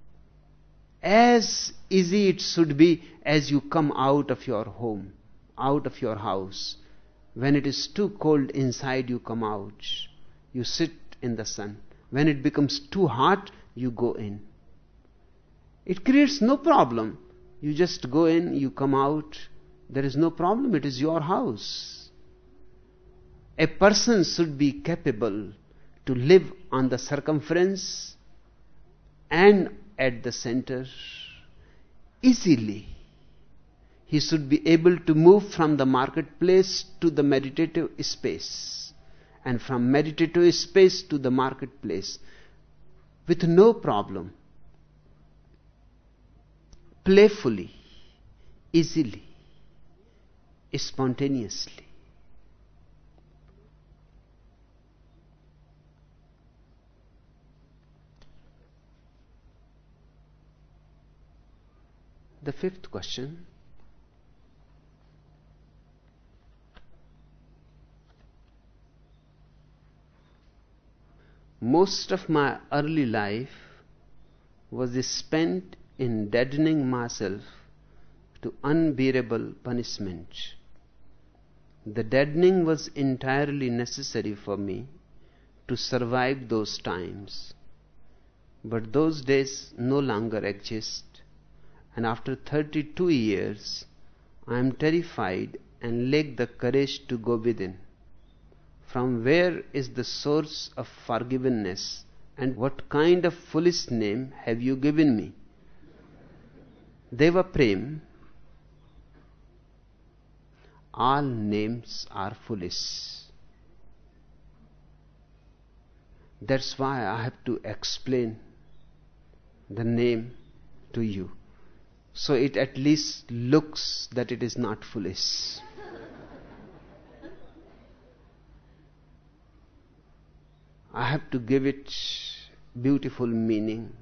As easy it should be as you come out of your home, out of your house. When it is too cold inside, you come out. You sit in the sun. When it becomes too hot, you go in. It creates no problem. You just go in, you come out. There is no problem. It is your house. A person should be capable to live on the circumference and at the center easily. He should be able to move from the marketplace to the meditative space, and from meditative space to the marketplace with no problem, playfully, easily, spontaneously. The fifth question. Most of my early life was spent in deadening myself to unbearable punishment. The deadening was entirely necessary for me to survive those times. But those days no longer exist. And after thirty-two years, I am terrified and lack the courage to go within. From where is the source of forgiveness And what kind of foolish name have you given me? Deva Prem, all names are foolish. That's why I have to explain the name to you, so it at least looks that it is not foolish. I have to give it beautiful meaning.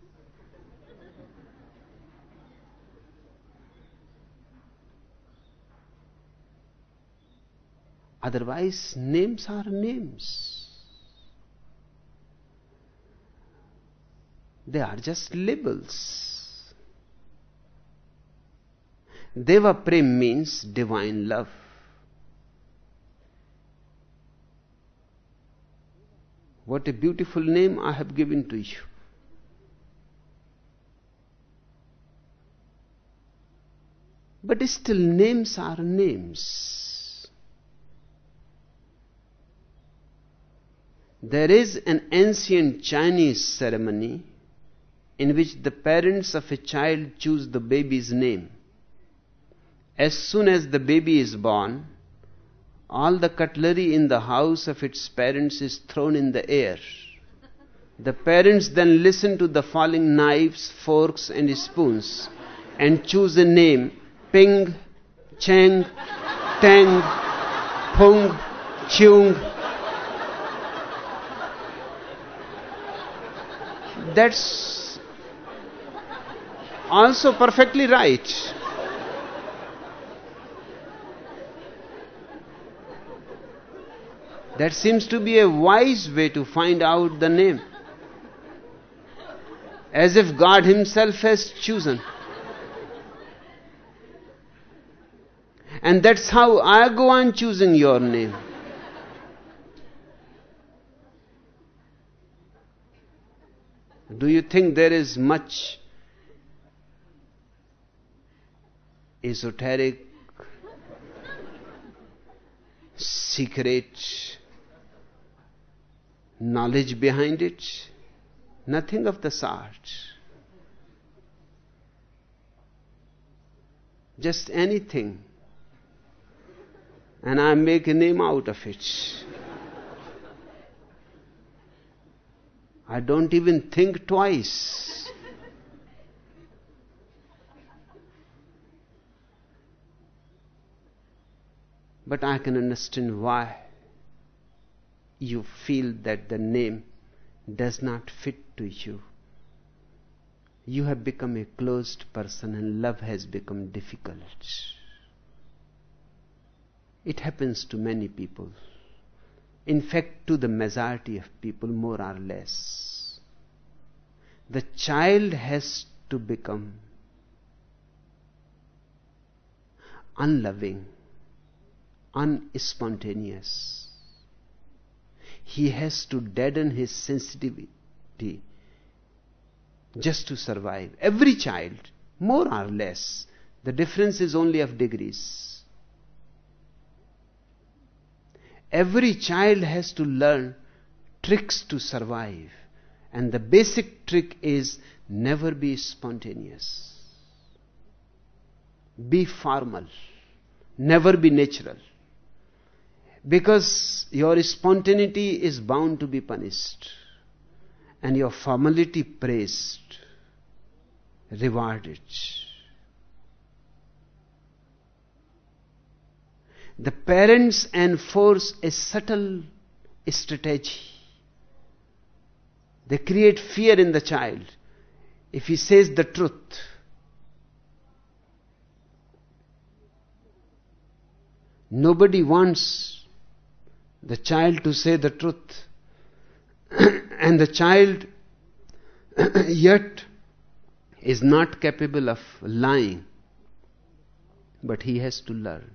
Otherwise, names are names. They are just labels. Deva Prem means divine love. What a beautiful name I have given to you. But still, names are names. There is an ancient Chinese ceremony in which the parents of a child choose the baby's name. As soon as the baby is born, all the cutlery in the house of its parents is thrown in the air. The parents then listen to the falling knives, forks and spoons and choose a name: Ping, Cheng, Teng, Pung, Chung. That's also perfectly right. That seems to be a wise way to find out the name. As if God Himself has chosen. And that's how I go on choosing your name. Do you think there is much esoteric, secret knowledge behind it? Nothing of the sort. Just anything, and I make a name out of it. I don't even think twice. But I can understand why you feel that the name does not fit to you. You have become a closed person and love has become difficult. It happens to many people. In fact, to the majority of people, more or less. The child has to become unloving, unspontaneous. He has to deaden his sensitivity just to survive. Every child, more or less. The difference is only of degrees. Every child has to learn tricks to survive. And the basic trick is never be spontaneous. Be formal. Never be natural. Because your spontaneity is bound to be punished. And your formality praised, rewarded. The parents enforce a subtle strategy. They create fear in the child. If he says the truth, nobody wants the child to say the truth. And the child yet is not capable of lying. But he has to learn.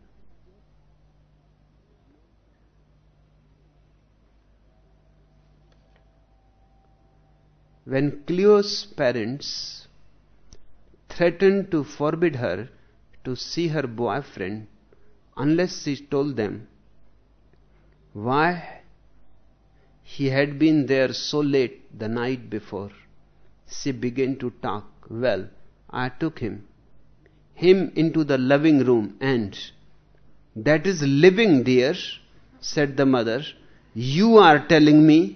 When Cleo's parents threatened to forbid her to see her boyfriend unless she told them why He had been there so late the night before. She began to talk. Well, I took him, him into the loving room and, that is living, dear, said the mother. You are telling me?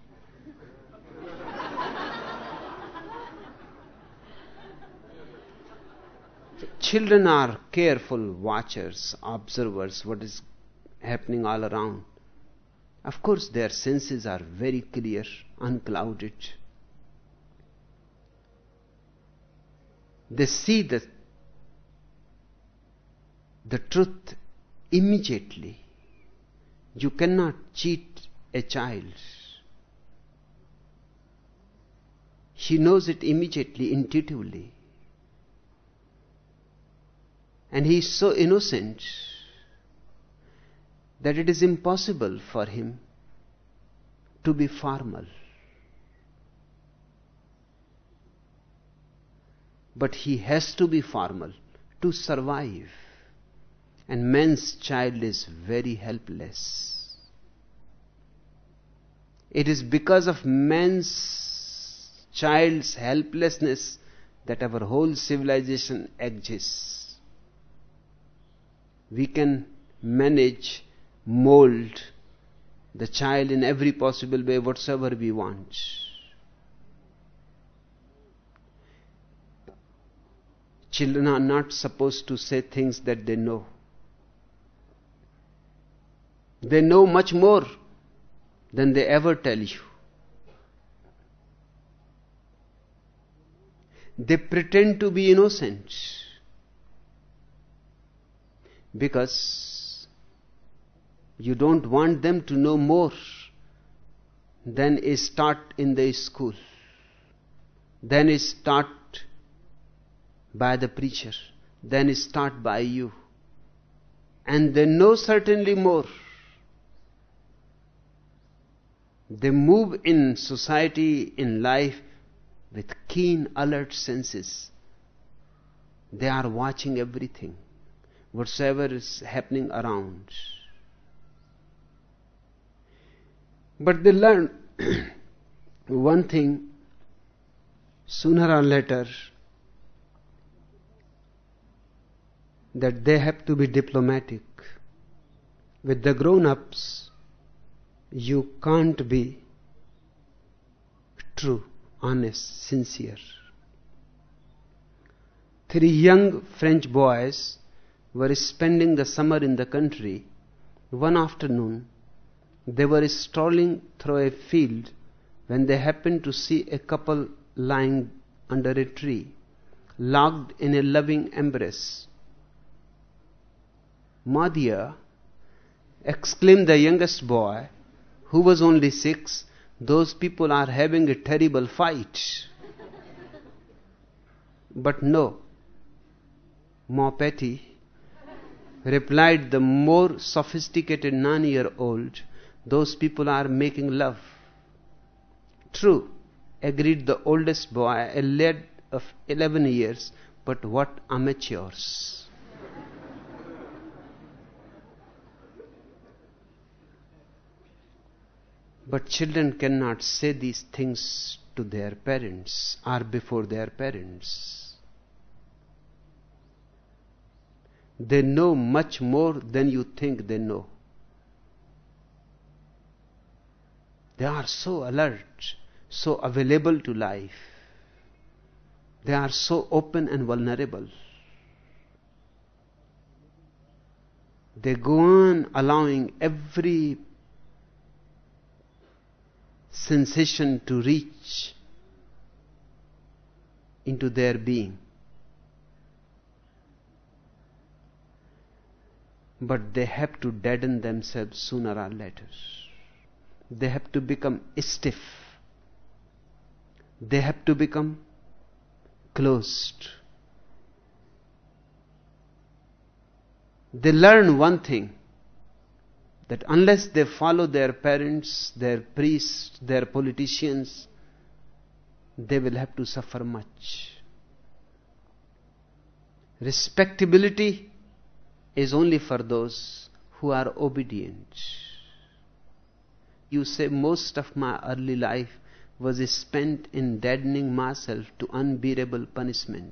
Children are careful watchers, observers, what is happening all around. Of course, their senses are very clear, unclouded. They see the, the truth immediately. You cannot cheat a child. He knows it immediately, intuitively. And he is so innocent that it is impossible for him to be formal. But he has to be formal to survive. And man's child is very helpless. It is because of man's child's helplessness that our whole civilization exists. We can manage, mold the child in every possible way, whatsoever we want. Children are not supposed to say things that they know. They know much more than they ever tell you. They pretend to be innocent because you don't want them to know more than is taught in the school, than is taught by the preacher, than is taught by you. And they know certainly more. They move in society, in life, with keen, alert senses. They are watching everything, whatsoever is happening around. But they learn one thing sooner or later, that they have to be diplomatic. With the grown-ups, you can't be true, honest, sincere. Three young French boys were spending the summer in the country. One afternoon, they were strolling through a field when they happened to see a couple lying under a tree, locked in a loving embrace. "Ma dear," exclaimed the youngest boy, who was only six, "those people are having a terrible fight." "But no, mon petit," replied the more sophisticated nine-year-old, "those people are making love." "True," agreed the oldest boy, a lad of eleven years, "but what amateurs." But children cannot say these things to their parents or before their parents. They know much more than you think they know. They are so alert, so available to life. They are so open and vulnerable. They go on allowing every sensation to reach into their being. But they have to deaden themselves sooner or later. They have to become stiff. They have to become closed. They learn one thing, that unless they follow their parents, their priests, their politicians, they will have to suffer much. Respectability is only for those who are obedient. You say most of my early life was spent in deadening myself to unbearable punishment.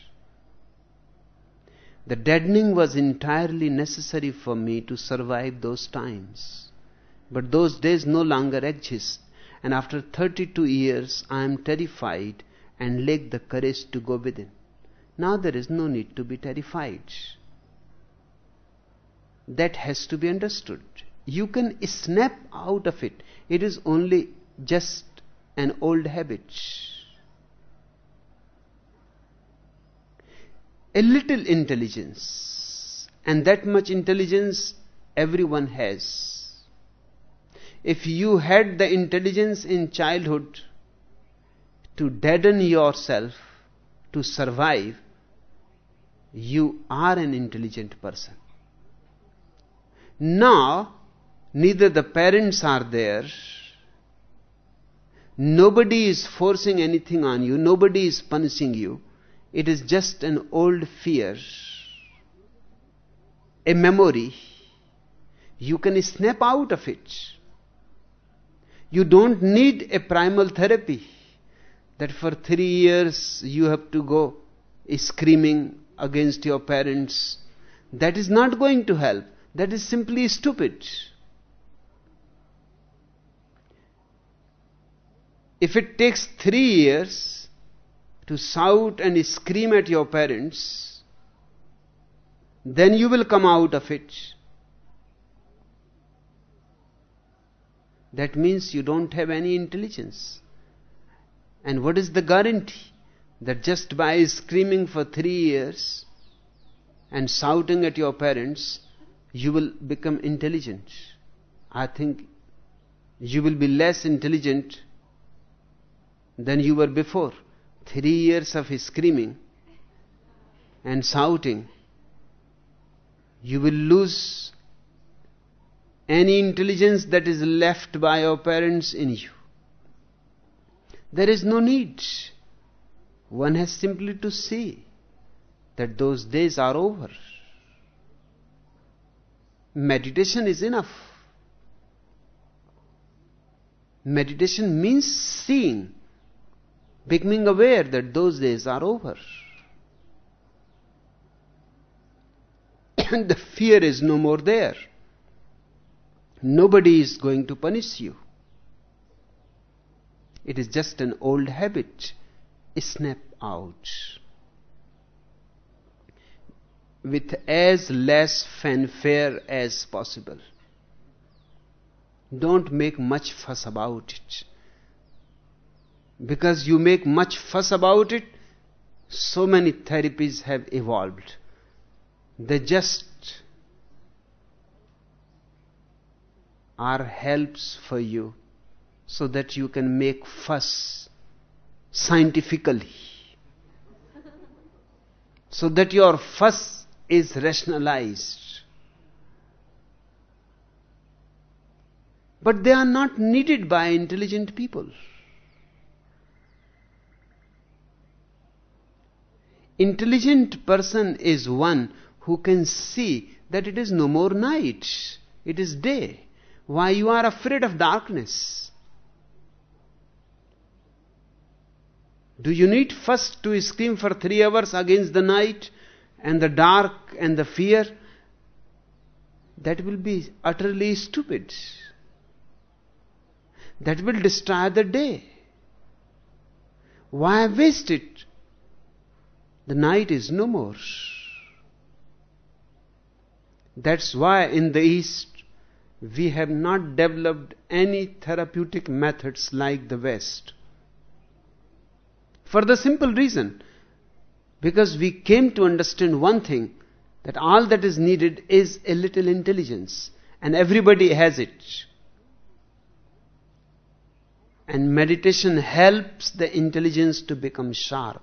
The deadening was entirely necessary for me to survive those times. But those days no longer exist, and after thirty-two years I am terrified and lack the courage to go within. Now there is no need to be terrified. That has to be understood. You can snap out of it. It is only just an old habit. A little intelligence, and that much intelligence everyone has. If you had the intelligence in childhood to deaden yourself to survive, you are an intelligent person. Now, neither the parents are there, nobody is forcing anything on you, nobody is punishing you. It is just an old fear, a memory. You can snap out of it. You don't need a primal therapy that for three years you have to go screaming against your parents. That is not going to help. That is simply stupid. If it takes three years to shout and scream at your parents, then you will come out of it. That means you don't have any intelligence. And what is the guarantee that just by screaming for three years and shouting at your parents, you will become intelligent? I think you will be less intelligent than you were before. Three years of screaming and shouting, you will lose any intelligence that is left by your parents in you. There is no need. One has simply to see that those days are over. Meditation is enough. Meditation means seeing, becoming aware that those days are over. And the fear is no more there. Nobody is going to punish you. It is just an old habit. Snap out. With as less fanfare as possible. Don't make much fuss about it. Because you make much fuss about it, so many therapies have evolved. They just are helps for you so that you can make fuss scientifically. So that your fuss is rationalized. But they are not needed by intelligent people. Intelligent person is one who can see that it is no more night, it is day. Why you are afraid of darkness? Do you need first to scream for three hours against the night and the dark and the fear? That will be utterly stupid. That will destroy the day. Why waste it? The night is no more. That's why in the East we have not developed any therapeutic methods like the West. For the simple reason, because we came to understand one thing, that all that is needed is a little intelligence, and everybody has it. And meditation helps the intelligence to become sharp.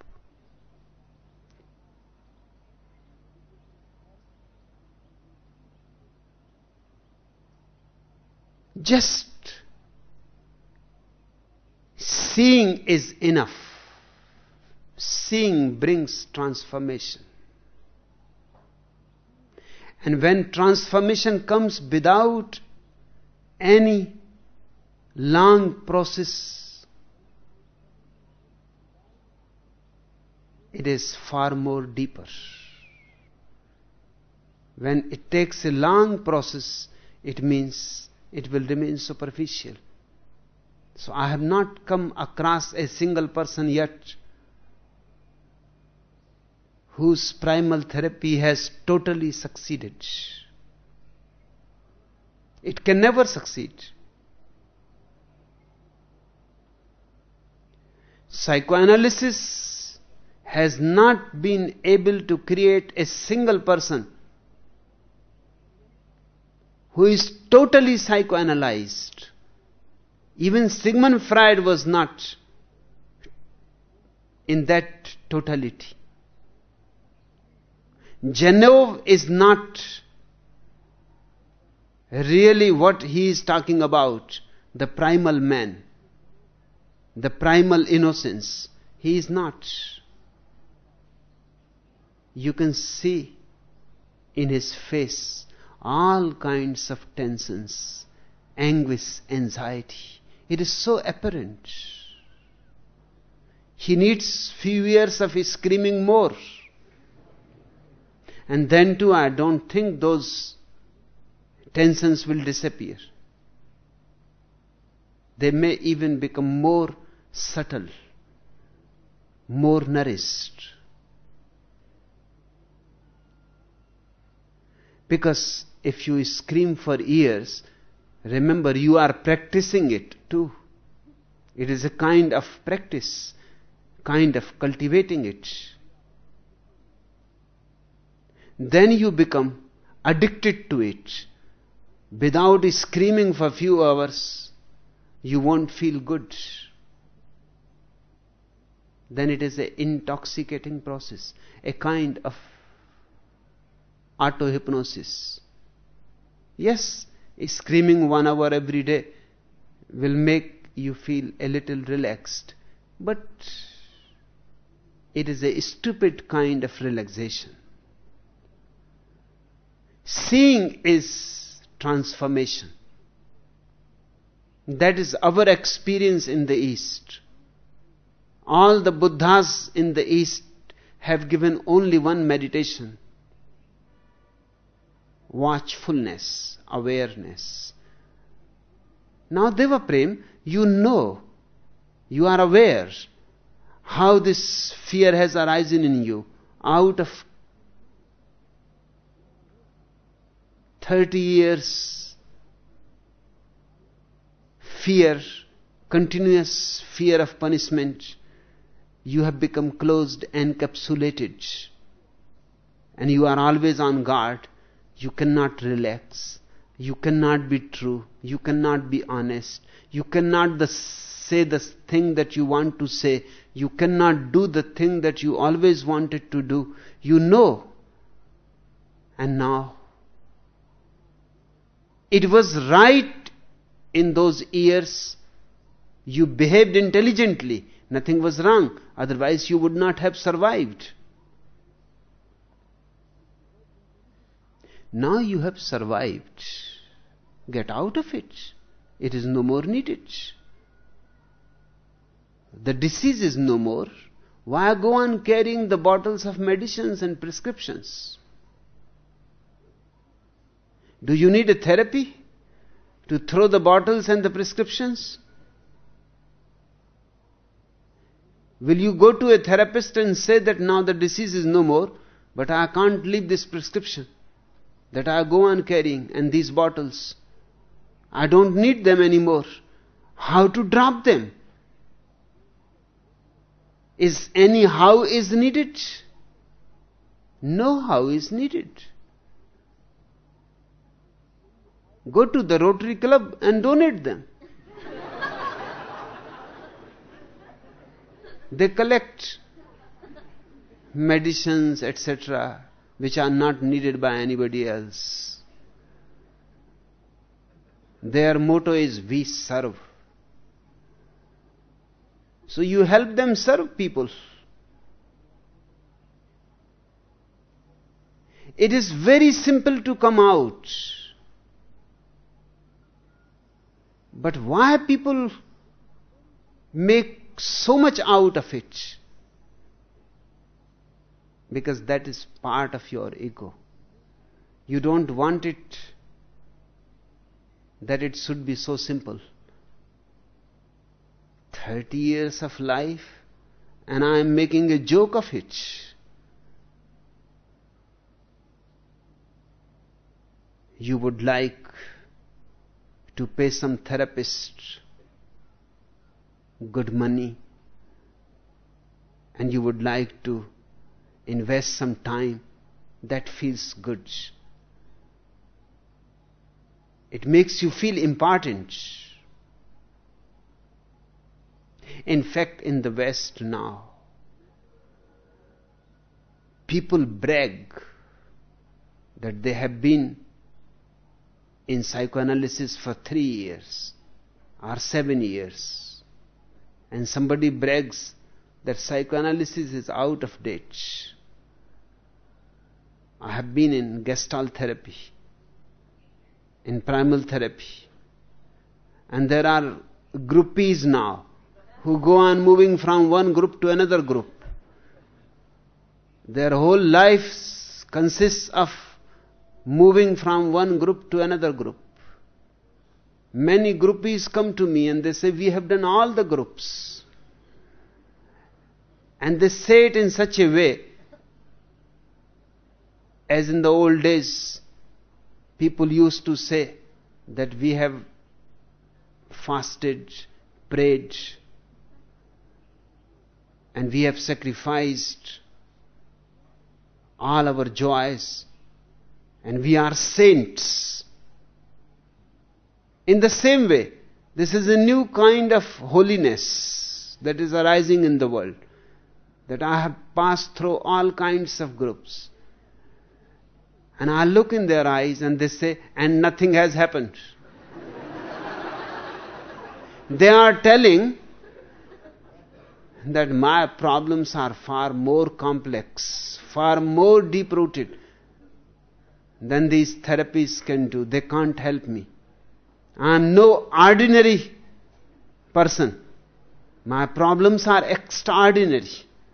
Just seeing is enough. Seeing brings transformation. And when transformation comes without any long process, it is far more deeper. When it takes a long process, it means it will remain superficial. So I have not come across a single person yet whose primal therapy has totally succeeded. It can never succeed. Psychoanalysis has not been able to create a single person who is totally psychoanalyzed. Even Sigmund Freud was not in that totality. Genov is not really what he is talking about, the primal man, the primal innocence. He is not. You can see in his face all kinds of tensions, anguish, anxiety. It is so apparent. He needs few years of his screaming more. And then too, I don't think those tensions will disappear. They may even become more subtle, more nourished. Because if you scream for years, remember you are practicing it too. It is a kind of practice, kind of cultivating it. Then you become addicted to it. Without screaming for a few hours, you won't feel good. Then it is an intoxicating process, a kind of auto-hypnosis. Yes, screaming one hour every day will make you feel a little relaxed, but it is a stupid kind of relaxation. Seeing is transformation. That is our experience in the East. All the Buddhas in the East have given only one meditation: watchfulness, awareness. Now Devaprem, you know, you are aware how this fear has arisen in you out of thirty years fear, continuous fear of punishment. You have become closed, encapsulated, and you are always on guard. You cannot relax. You cannot be true. You cannot be honest. You cannot the, say the thing that you want to say. You cannot do the thing that you always wanted to do. You know. And now, it was right in those years you behaved intelligently. Nothing was wrong. Otherwise you would not have survived. Now you have survived. Get out of it. It is no more needed. The disease is no more. Why go on carrying the bottles of medicines and prescriptions? Do you need a therapy to throw the bottles and the prescriptions? Will you go to a therapist and say that now the disease is no more, but I can't leave this prescription that I go on carrying and these bottles? I don't need them anymore. How to drop them? Is any how is needed? No how is needed. Go to the Rotary Club and donate them. They collect medicines, et cetera, which are not needed by anybody else. Their motto is, we serve. So you help them serve people. It is very simple to come out. But why people make so much out of it? Because that is part of your ego. You don't want it that it should be so simple. thirty years of life and I am making a joke of it. You would like to pay some therapist good money, and you would like to invest some time. That feels good. It makes you feel important. In fact, in the West now, people brag that they have been in psychoanalysis for three years or seven years. And somebody brags that psychoanalysis is out of date. I have been in Gestalt therapy, in primal therapy. And there are groupies now who go on moving from one group to another group. Their whole life consists of moving from one group to another group. Many groupies come to me and they say, we have done all the groups. And they say it in such a way, as in the old days, people used to say that we have fasted, prayed, and we have sacrificed all our joys, and we are saints. In the same way, this is a new kind of holiness that is arising in the world, that I have passed through all kinds of groups. And I look in their eyes and they say, and nothing has happened. They are telling that my problems are far more complex, far more deep-rooted than these therapies can do. They can't help me. I am no ordinary person. My problems are extraordinary.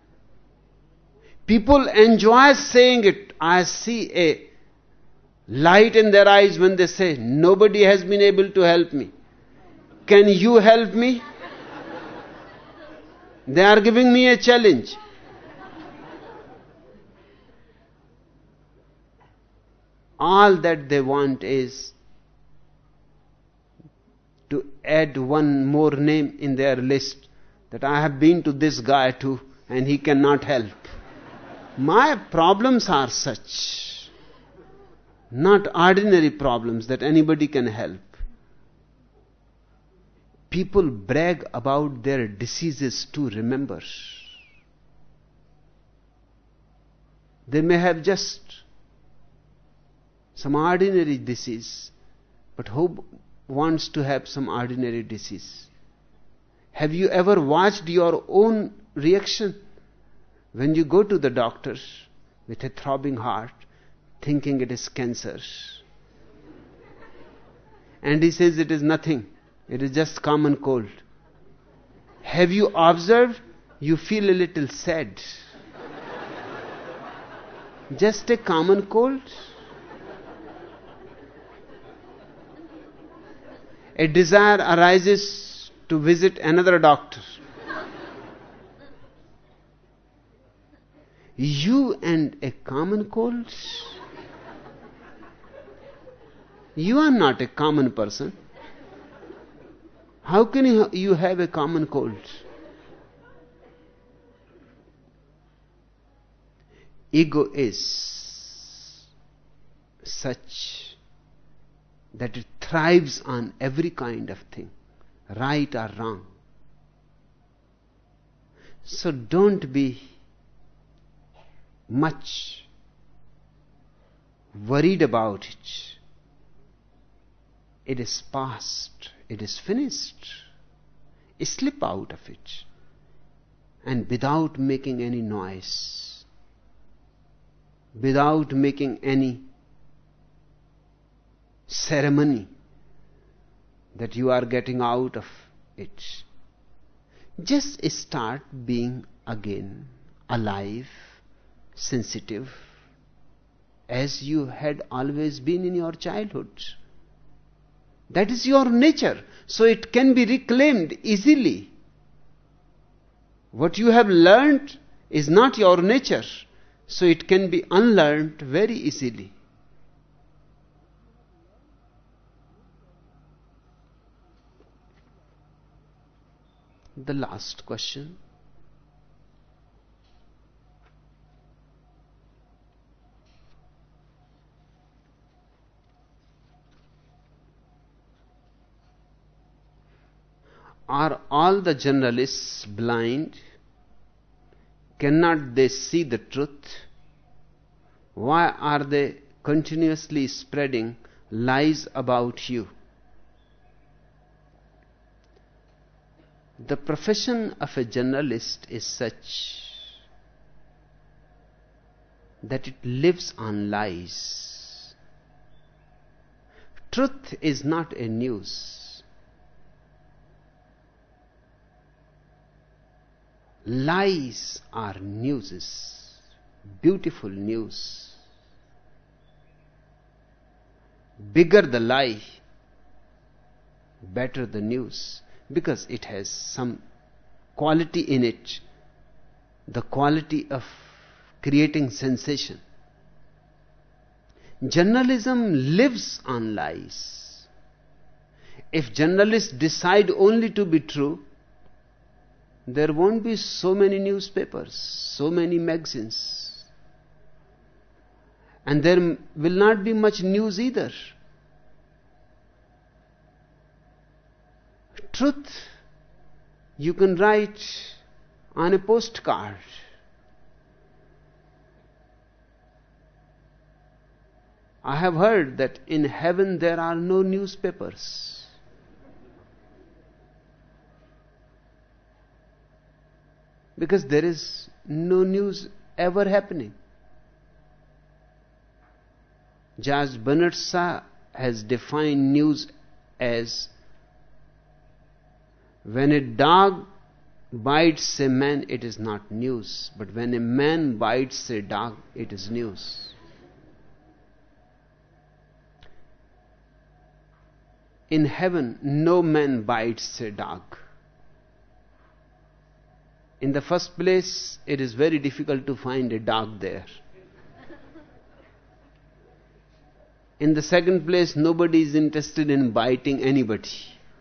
People enjoy saying it. I see a light in their eyes when they say, nobody has been able to help me. Can you help me? They are giving me a challenge. All that they want is to add one more name in their list, that I have been to this guy too and he cannot help. My problems are such, not ordinary problems that anybody can help. People brag about their diseases too, remember. They may have just some ordinary disease, but who wants to have some ordinary disease? Have you ever watched your own reaction when you go to the doctor with a throbbing heart, thinking it is cancer? And he says it is nothing, it is just common cold. Have you observed? You feel a little sad. Just a common cold? A desire arises to visit another doctor. You and a common cold? You are not a common person. How can you, you have a common cold? Ego is such that it thrives on every kind of thing, right or wrong. So don't be much worried about it. It is past. It is finished. Slip out of it. And without making any noise, without making any ceremony, that you are getting out of it. Just start being again alive, sensitive, as you had always been in your childhood. That is your nature, so it can be reclaimed easily. What you have learned is not your nature, so it can be unlearned very easily. The last question. Are all the journalists blind? Cannot they see the truth? Why are they continuously spreading lies about you? The profession of a journalist is such that it lives on lies. Truth is not a news. Lies are newses, beautiful news. Bigger the lie, better the news, because it has some quality in it, the quality of creating sensation. Journalism lives on lies. If journalists decide only to be true, there won't be so many newspapers, so many magazines. And there will not be much news either. Truth you can write on a postcard. I have heard that in heaven there are no newspapers. Because there is no news ever happening. George Bernard Shaw has defined news as when a dog bites a man, it is not news. But when a man bites a dog, it is news. In heaven, no man bites a dog. In the first place, it is very difficult to find a dog there. In the second place, nobody is interested in biting anybody.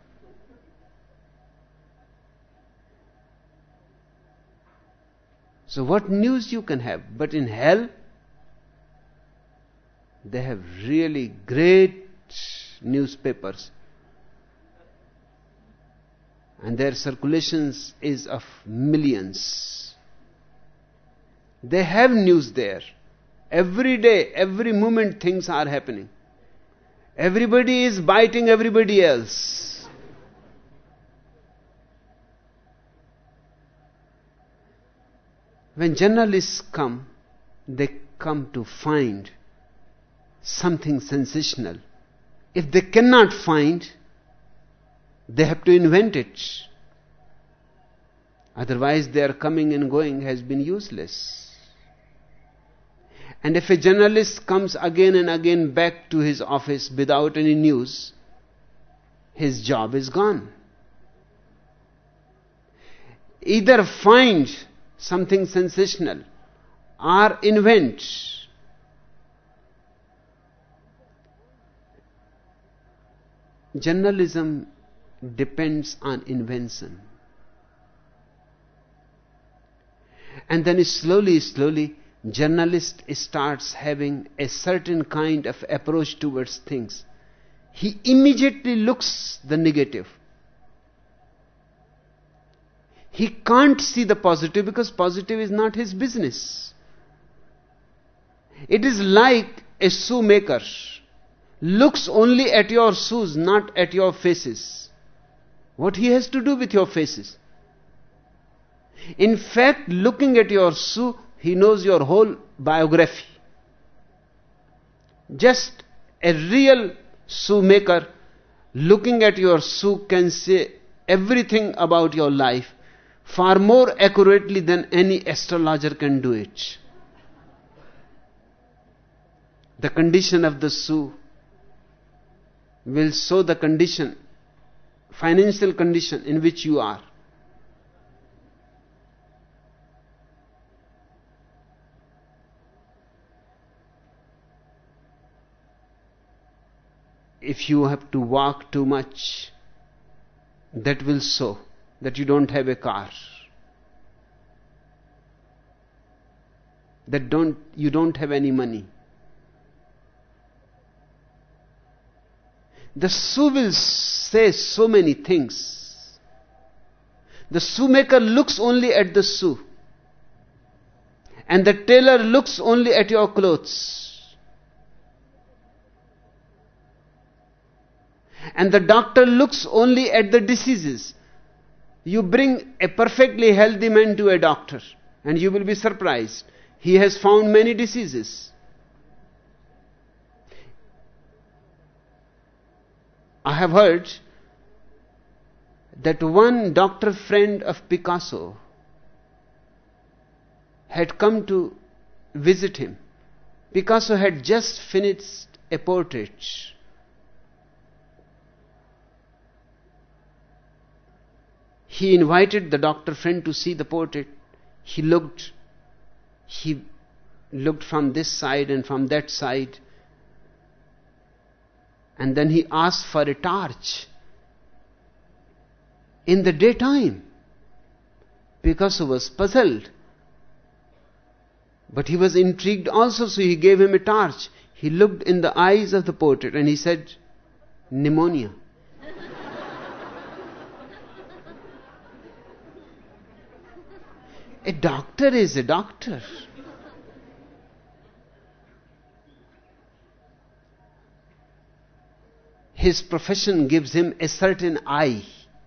So what news you can have? But in hell, they have really great newspapers. And their circulations is of millions. They have news there. Every day, every moment things are happening. Everybody is biting everybody else. When journalists come, they come to find something sensational. If they cannot find, they have to invent it. Otherwise, their coming and going has been useless. And if a journalist comes again and again back to his office without any news, his job is gone. Either find something sensational or invent. Journalism depends on invention. And then slowly, slowly, journalist starts having a certain kind of approach towards things. He immediately looks the negative. He can't see the positive because positive is not his business. It is like a shoemaker looks only at your shoes, not at your faces. What he has to do with your faces? In fact, looking at your shoe, he knows your whole biography. Just a real shoemaker looking at your shoe can say everything about your life far more accurately than any astrologer can do it. The condition of the shoe will show the condition, financial condition in which you are. If you have to walk too much, that will show that you don't have a car. That don't you don't have any money. The shoe will say so many things. The shoemaker looks only at the shoe, and the tailor looks only at your clothes. And the doctor looks only at the diseases. You bring a perfectly healthy man to a doctor, and you will be surprised. He has found many diseases. I have heard that one doctor friend of Picasso had come to visit him. Picasso had just finished a portrait. He invited the doctor friend to see the portrait. He looked, he looked from this side and from that side. And then he asked for a torch. In the daytime, Picasso was puzzled. But he was intrigued also, so he gave him a torch. He looked in the eyes of the portrait and he said, pneumonia. A doctor is a doctor. His profession gives him a certain eye.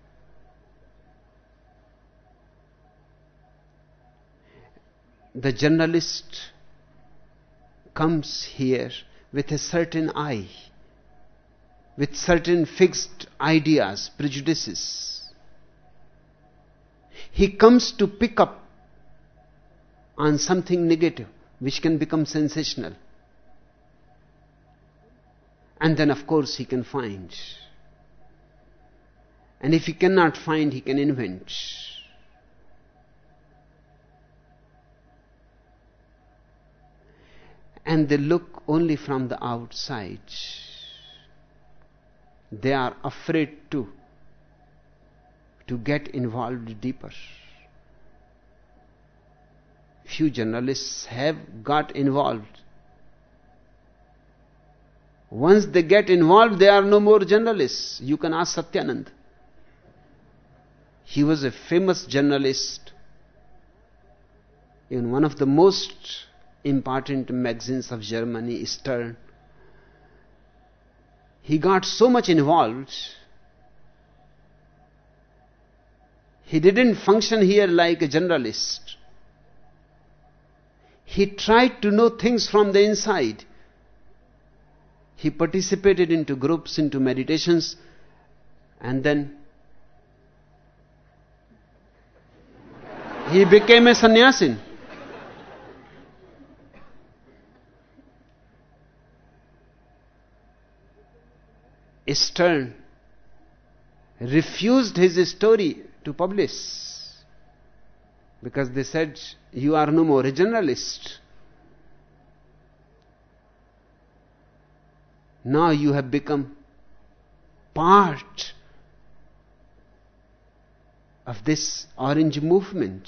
The journalist comes here with a certain eye, with certain fixed ideas, prejudices. He comes to pick up on something negative which can become sensational. And then of course he can find. And if he cannot find, he can invent. And they look only from the outside. They are afraid to, to get involved deeper. Few journalists have got involved. Once they get involved, they are no more journalists. You can ask Satyanand. He was a famous journalist in one of the most important magazines of Germany, Stern. He got so much involved. He didn't function here like a journalist. He tried to know things from the inside. He participated into groups, into meditations, and then he became a sannyasin. Stern refused his story to publish because they said, you are no more a journalist. Now you have become part of this orange movement.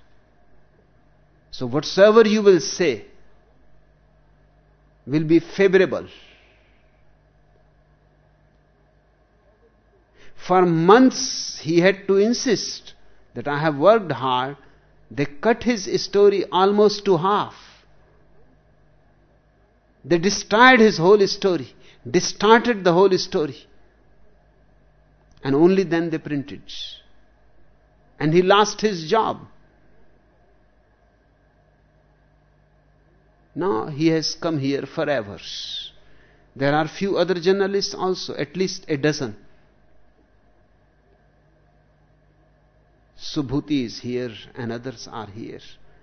So whatsoever you will say will be favorable. For months he had to insist that I have worked hard. They cut his story almost to half. They destroyed his whole story, distorted the whole story, and only then they printed. And he lost his job. Now he has come here forever. There are few other journalists also, at least a dozen. Subhuti is here and others are here.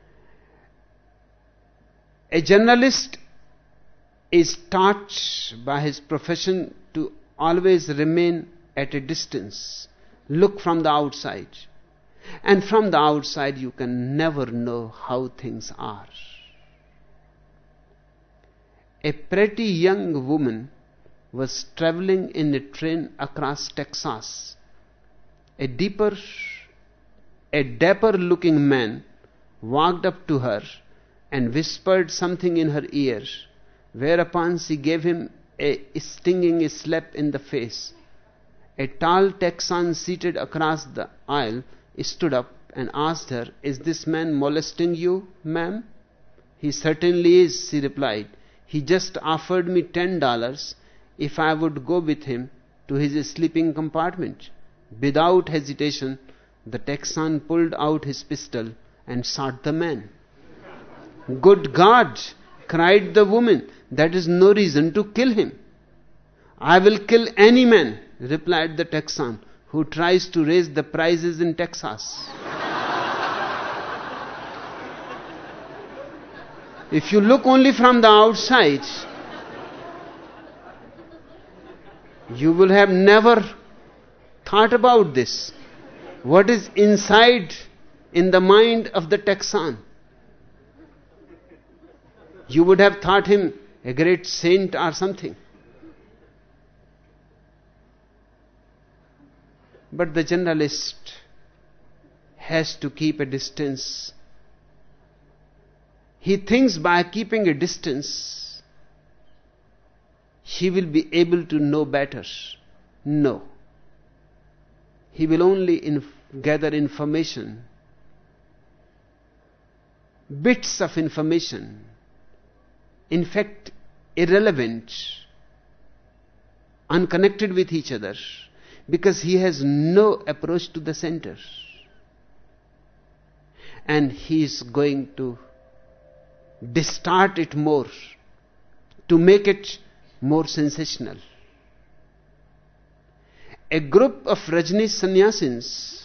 A journalist is taught by his profession to always remain at a distance, look from the outside. And from the outside you can never know how things are. A pretty young woman was traveling in a train across Texas. A deeper, a dapper looking man walked up to her and whispered something in her ear, whereupon she gave him a stinging slap in the face. A tall Texan seated across the aisle stood up and asked her, "Is this man molesting you, ma'am?" "He certainly is," she replied. "He just offered me ten dollars if I would go with him to his sleeping compartment." Without hesitation, the Texan pulled out his pistol and shot the man. "Good God!" cried the woman. "That is no reason to kill him." "I will kill any man," replied the Texan, "who tries to raise the prices in Texas." If you look only from the outside, you will have never thought about this. What is inside in the mind of the Texan? You would have thought him a great saint or something. But the journalist has to keep a distance. He thinks by keeping a distance, he will be able to know better. No. He will only inf- gather information, bits of information, in fact, irrelevant, unconnected with each other, because he has no approach to the center. And he is going to distort it more, to make it more sensational. A group of Rajneesh sannyasins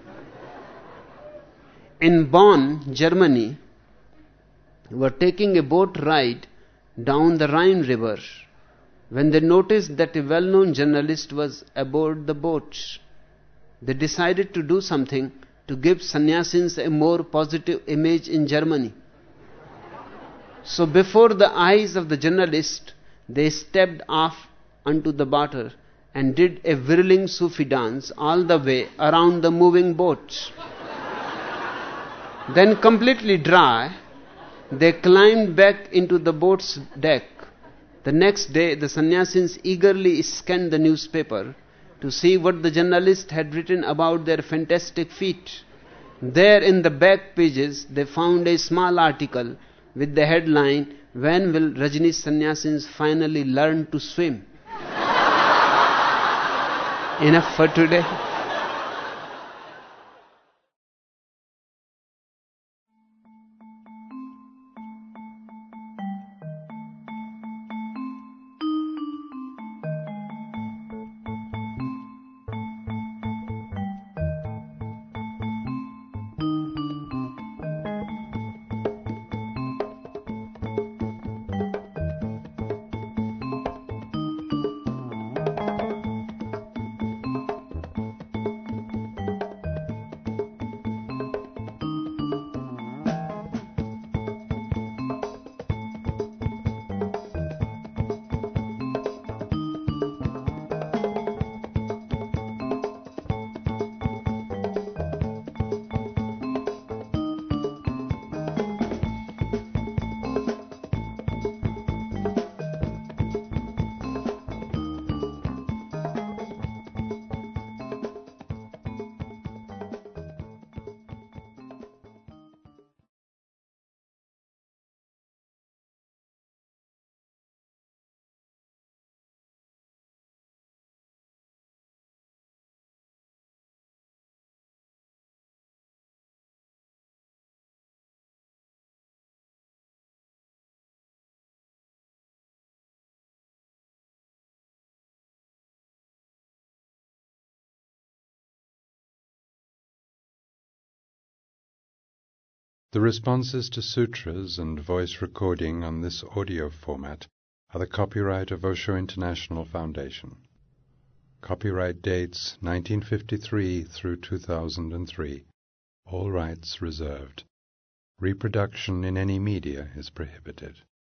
in Bonn, Germany, were taking a boat ride down the Rhine River when they noticed that a well-known journalist was aboard the boat. They decided to do something to give sannyasins a more positive image in Germany. So before the eyes of the journalist, they stepped off onto the water and did a whirling Sufi dance all the way around the moving boat. Then, completely dry, they climbed back into the boat's deck. The next day, the sannyasins eagerly scanned the newspaper to see what the journalist had written about their fantastic feat. There in the back pages, they found a small article with the headline, "When will Rajneesh sannyasins finally learn to swim?" Enough for today. The responses to sutras and voice recording on this audio format are the copyright of Osho International Foundation. Copyright dates nineteen fifty-three through two thousand three. All rights reserved. Reproduction in any media is prohibited.